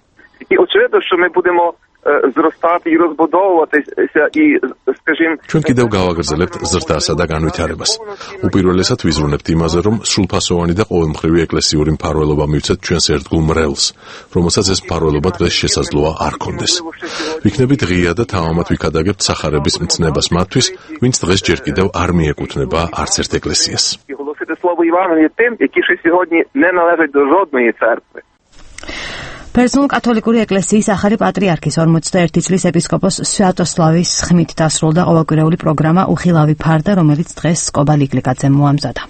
ჩვენ კიდევ გავაგრძელებთ ზრდასა და განვითარებას. უპირველესად ვიზრუნებთ იმაზე, რომ სრულფასოვანი და ყოველმხრივი ეკლესიური მფარველობა მივცეთ ჩვენს ერთგულ მრევლს, რომელსაც ეს მფარველობა დღეს შესაძლოა არ ქონდეს. ვიქნებით ღია და თავამად ვიქადაგებთ სახარების მცნებას მათთვის, ვინც დღეს ჯერ კიდევ არ მიეკუთვნება არც ერთ ეკლესიას. ბერძნულ-კათოლიკური ეკლესიის ახალი პატრიარქის 41 წლის ეპისკოპოს სვიატოსლავის ხმით დასრულდა ყოველკვირეული პროგრამა უხილავი ფარდა, რომელიც დღეს სკობა ლიკლიკაძემ მოამზადა.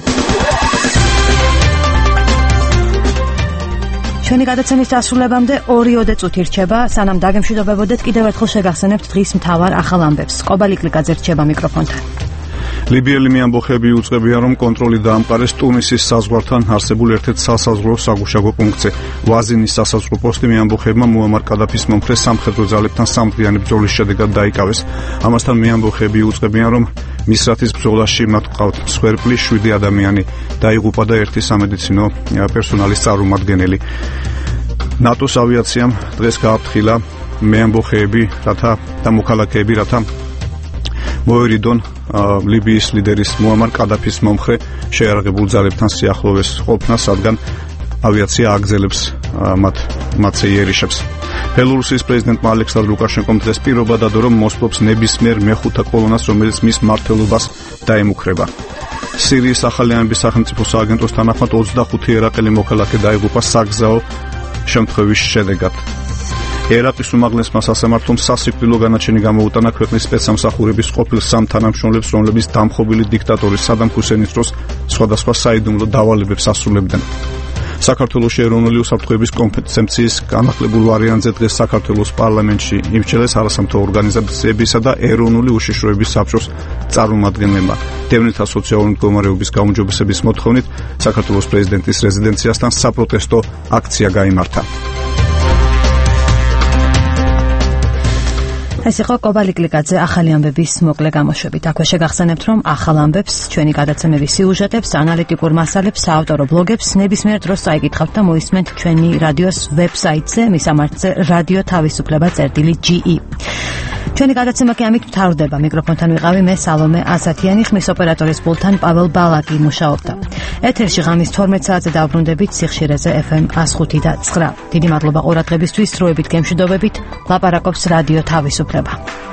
ჩვენი გადაცემის დასრულებამდე 2 წუთი რჩება, სანამ დაგემშვიდობებოდეთ, კიდევ ერთხელ შეგახსენებთ დღის მთავარ ახალ ამბებს. სკობა ლიკლიკაძე რჩება მიკროფონთან. ლიბიელი მეამბოხები უწყებიან, რომ კონტროლი დაამყარეს ტუნისის საზღვართან არსებულ ერთ-ერთ სასაზღვრო საგუშაგო პუნქტზე. ვაზინის სასაზღვრო პოსტი მეამბოხებმა მუამარ კადაფის მომხრე სამხედრო ძალებთან სამდღიანი ბრძოლის შედეგად დაიკავეს. ამასთან მეამბოხები უწყებიან, რომ მისრათის ბრძოლაში მათ ყავთ მსხვერპლი 7 ადამიანი, დაიღუპა და 1 სამედიცინო პერსონალის წარმომადგენელი. ნატოს ავიაციამ დღეს გააფრთხილა მეამბოხეები და მოქალაქეები, რათა მოერიდონ ლიბიის ლიდერის მუამარ კადაფის მომხრე შეიარაღებულ ძალებთან სიახლოვეს ყოფნა, სადგან ავიაცია აგზელებს მათზე იერიშებს. ბელორუსიის პრეზიდენტმა ალექსანდრ ლუკაშენკომ დღეს პირობა დადო, რომ მოსპობს ნებისმიერ მეხუთე კოლონას, რომელიც მის მმართველობას დაემუქრება. სირიის ახალი ამბის სახელმწიფო სააგენტოს თანახმად 25 ერაყელი მოქალაქე დაიღუპა საგზაო შემთხვევის შედეგად. ერაყის უმაღლესმა სასამართლომ სასიკვდილო განაჩენი გამოუტანა ქვეყნის სპეცსამსახურების ყოფილ სამ თანამშრომლებს, რომლებიც დამხობილი დიქტატორის სადამ ჰუსეინის დროს სხვადასხვა საიდუმლო დავალებებს ასრულებდნენ. საქართველოს ეროვნული უსაფრთხოების კომპეტენციის განახლებულ ვარიანტზე დღეს საქართველოს პარლამენტში იმსჯელეს არასამთავრობო ორგანიზაციებისა და ეროვნული უშიშროების საბჭოს წარმომადგენლებმა. დევნილთა სოციალური მდგომარეობის გაუმჯობესების მოთხოვნით საქართველოს პრეზიდენტის რეზიდენციასთან საპროტესტო აქცია გაიმართა. ეს იყო კობალი კლიკაძე ახალი ამბების მოკლე გამოშვებით. აქვე შეგახსენებთ, რომ ახალ ამბებს, ჩვენი გადაცემების სიუჟეტებს, ანალიტიკურ მასალებს, საავტორო ბლოგებს ნებისმიერ დროს წაიკითხავთ და მოისმენთ ჩვენი რადიოს ვებსაიტზე, მისამართზე radio.tavisufleba.ge. ჩვენი გადაცემა კი ამით მთავრდება. მიკროფონთან ვიყავი მე სალომე ასათიანი, ხმის ოპერატორის პულტთან პაվել ბალაკი მუშაობდა. ეთერში ღამის 12 საათზე დავბრუნდებით სიხშირეზე FM 105.9. დიდი მადლობა ყურადღებისთვის, დროებით გემშვიდობებით. ლაპარაკობს რადიო თავისუფლება.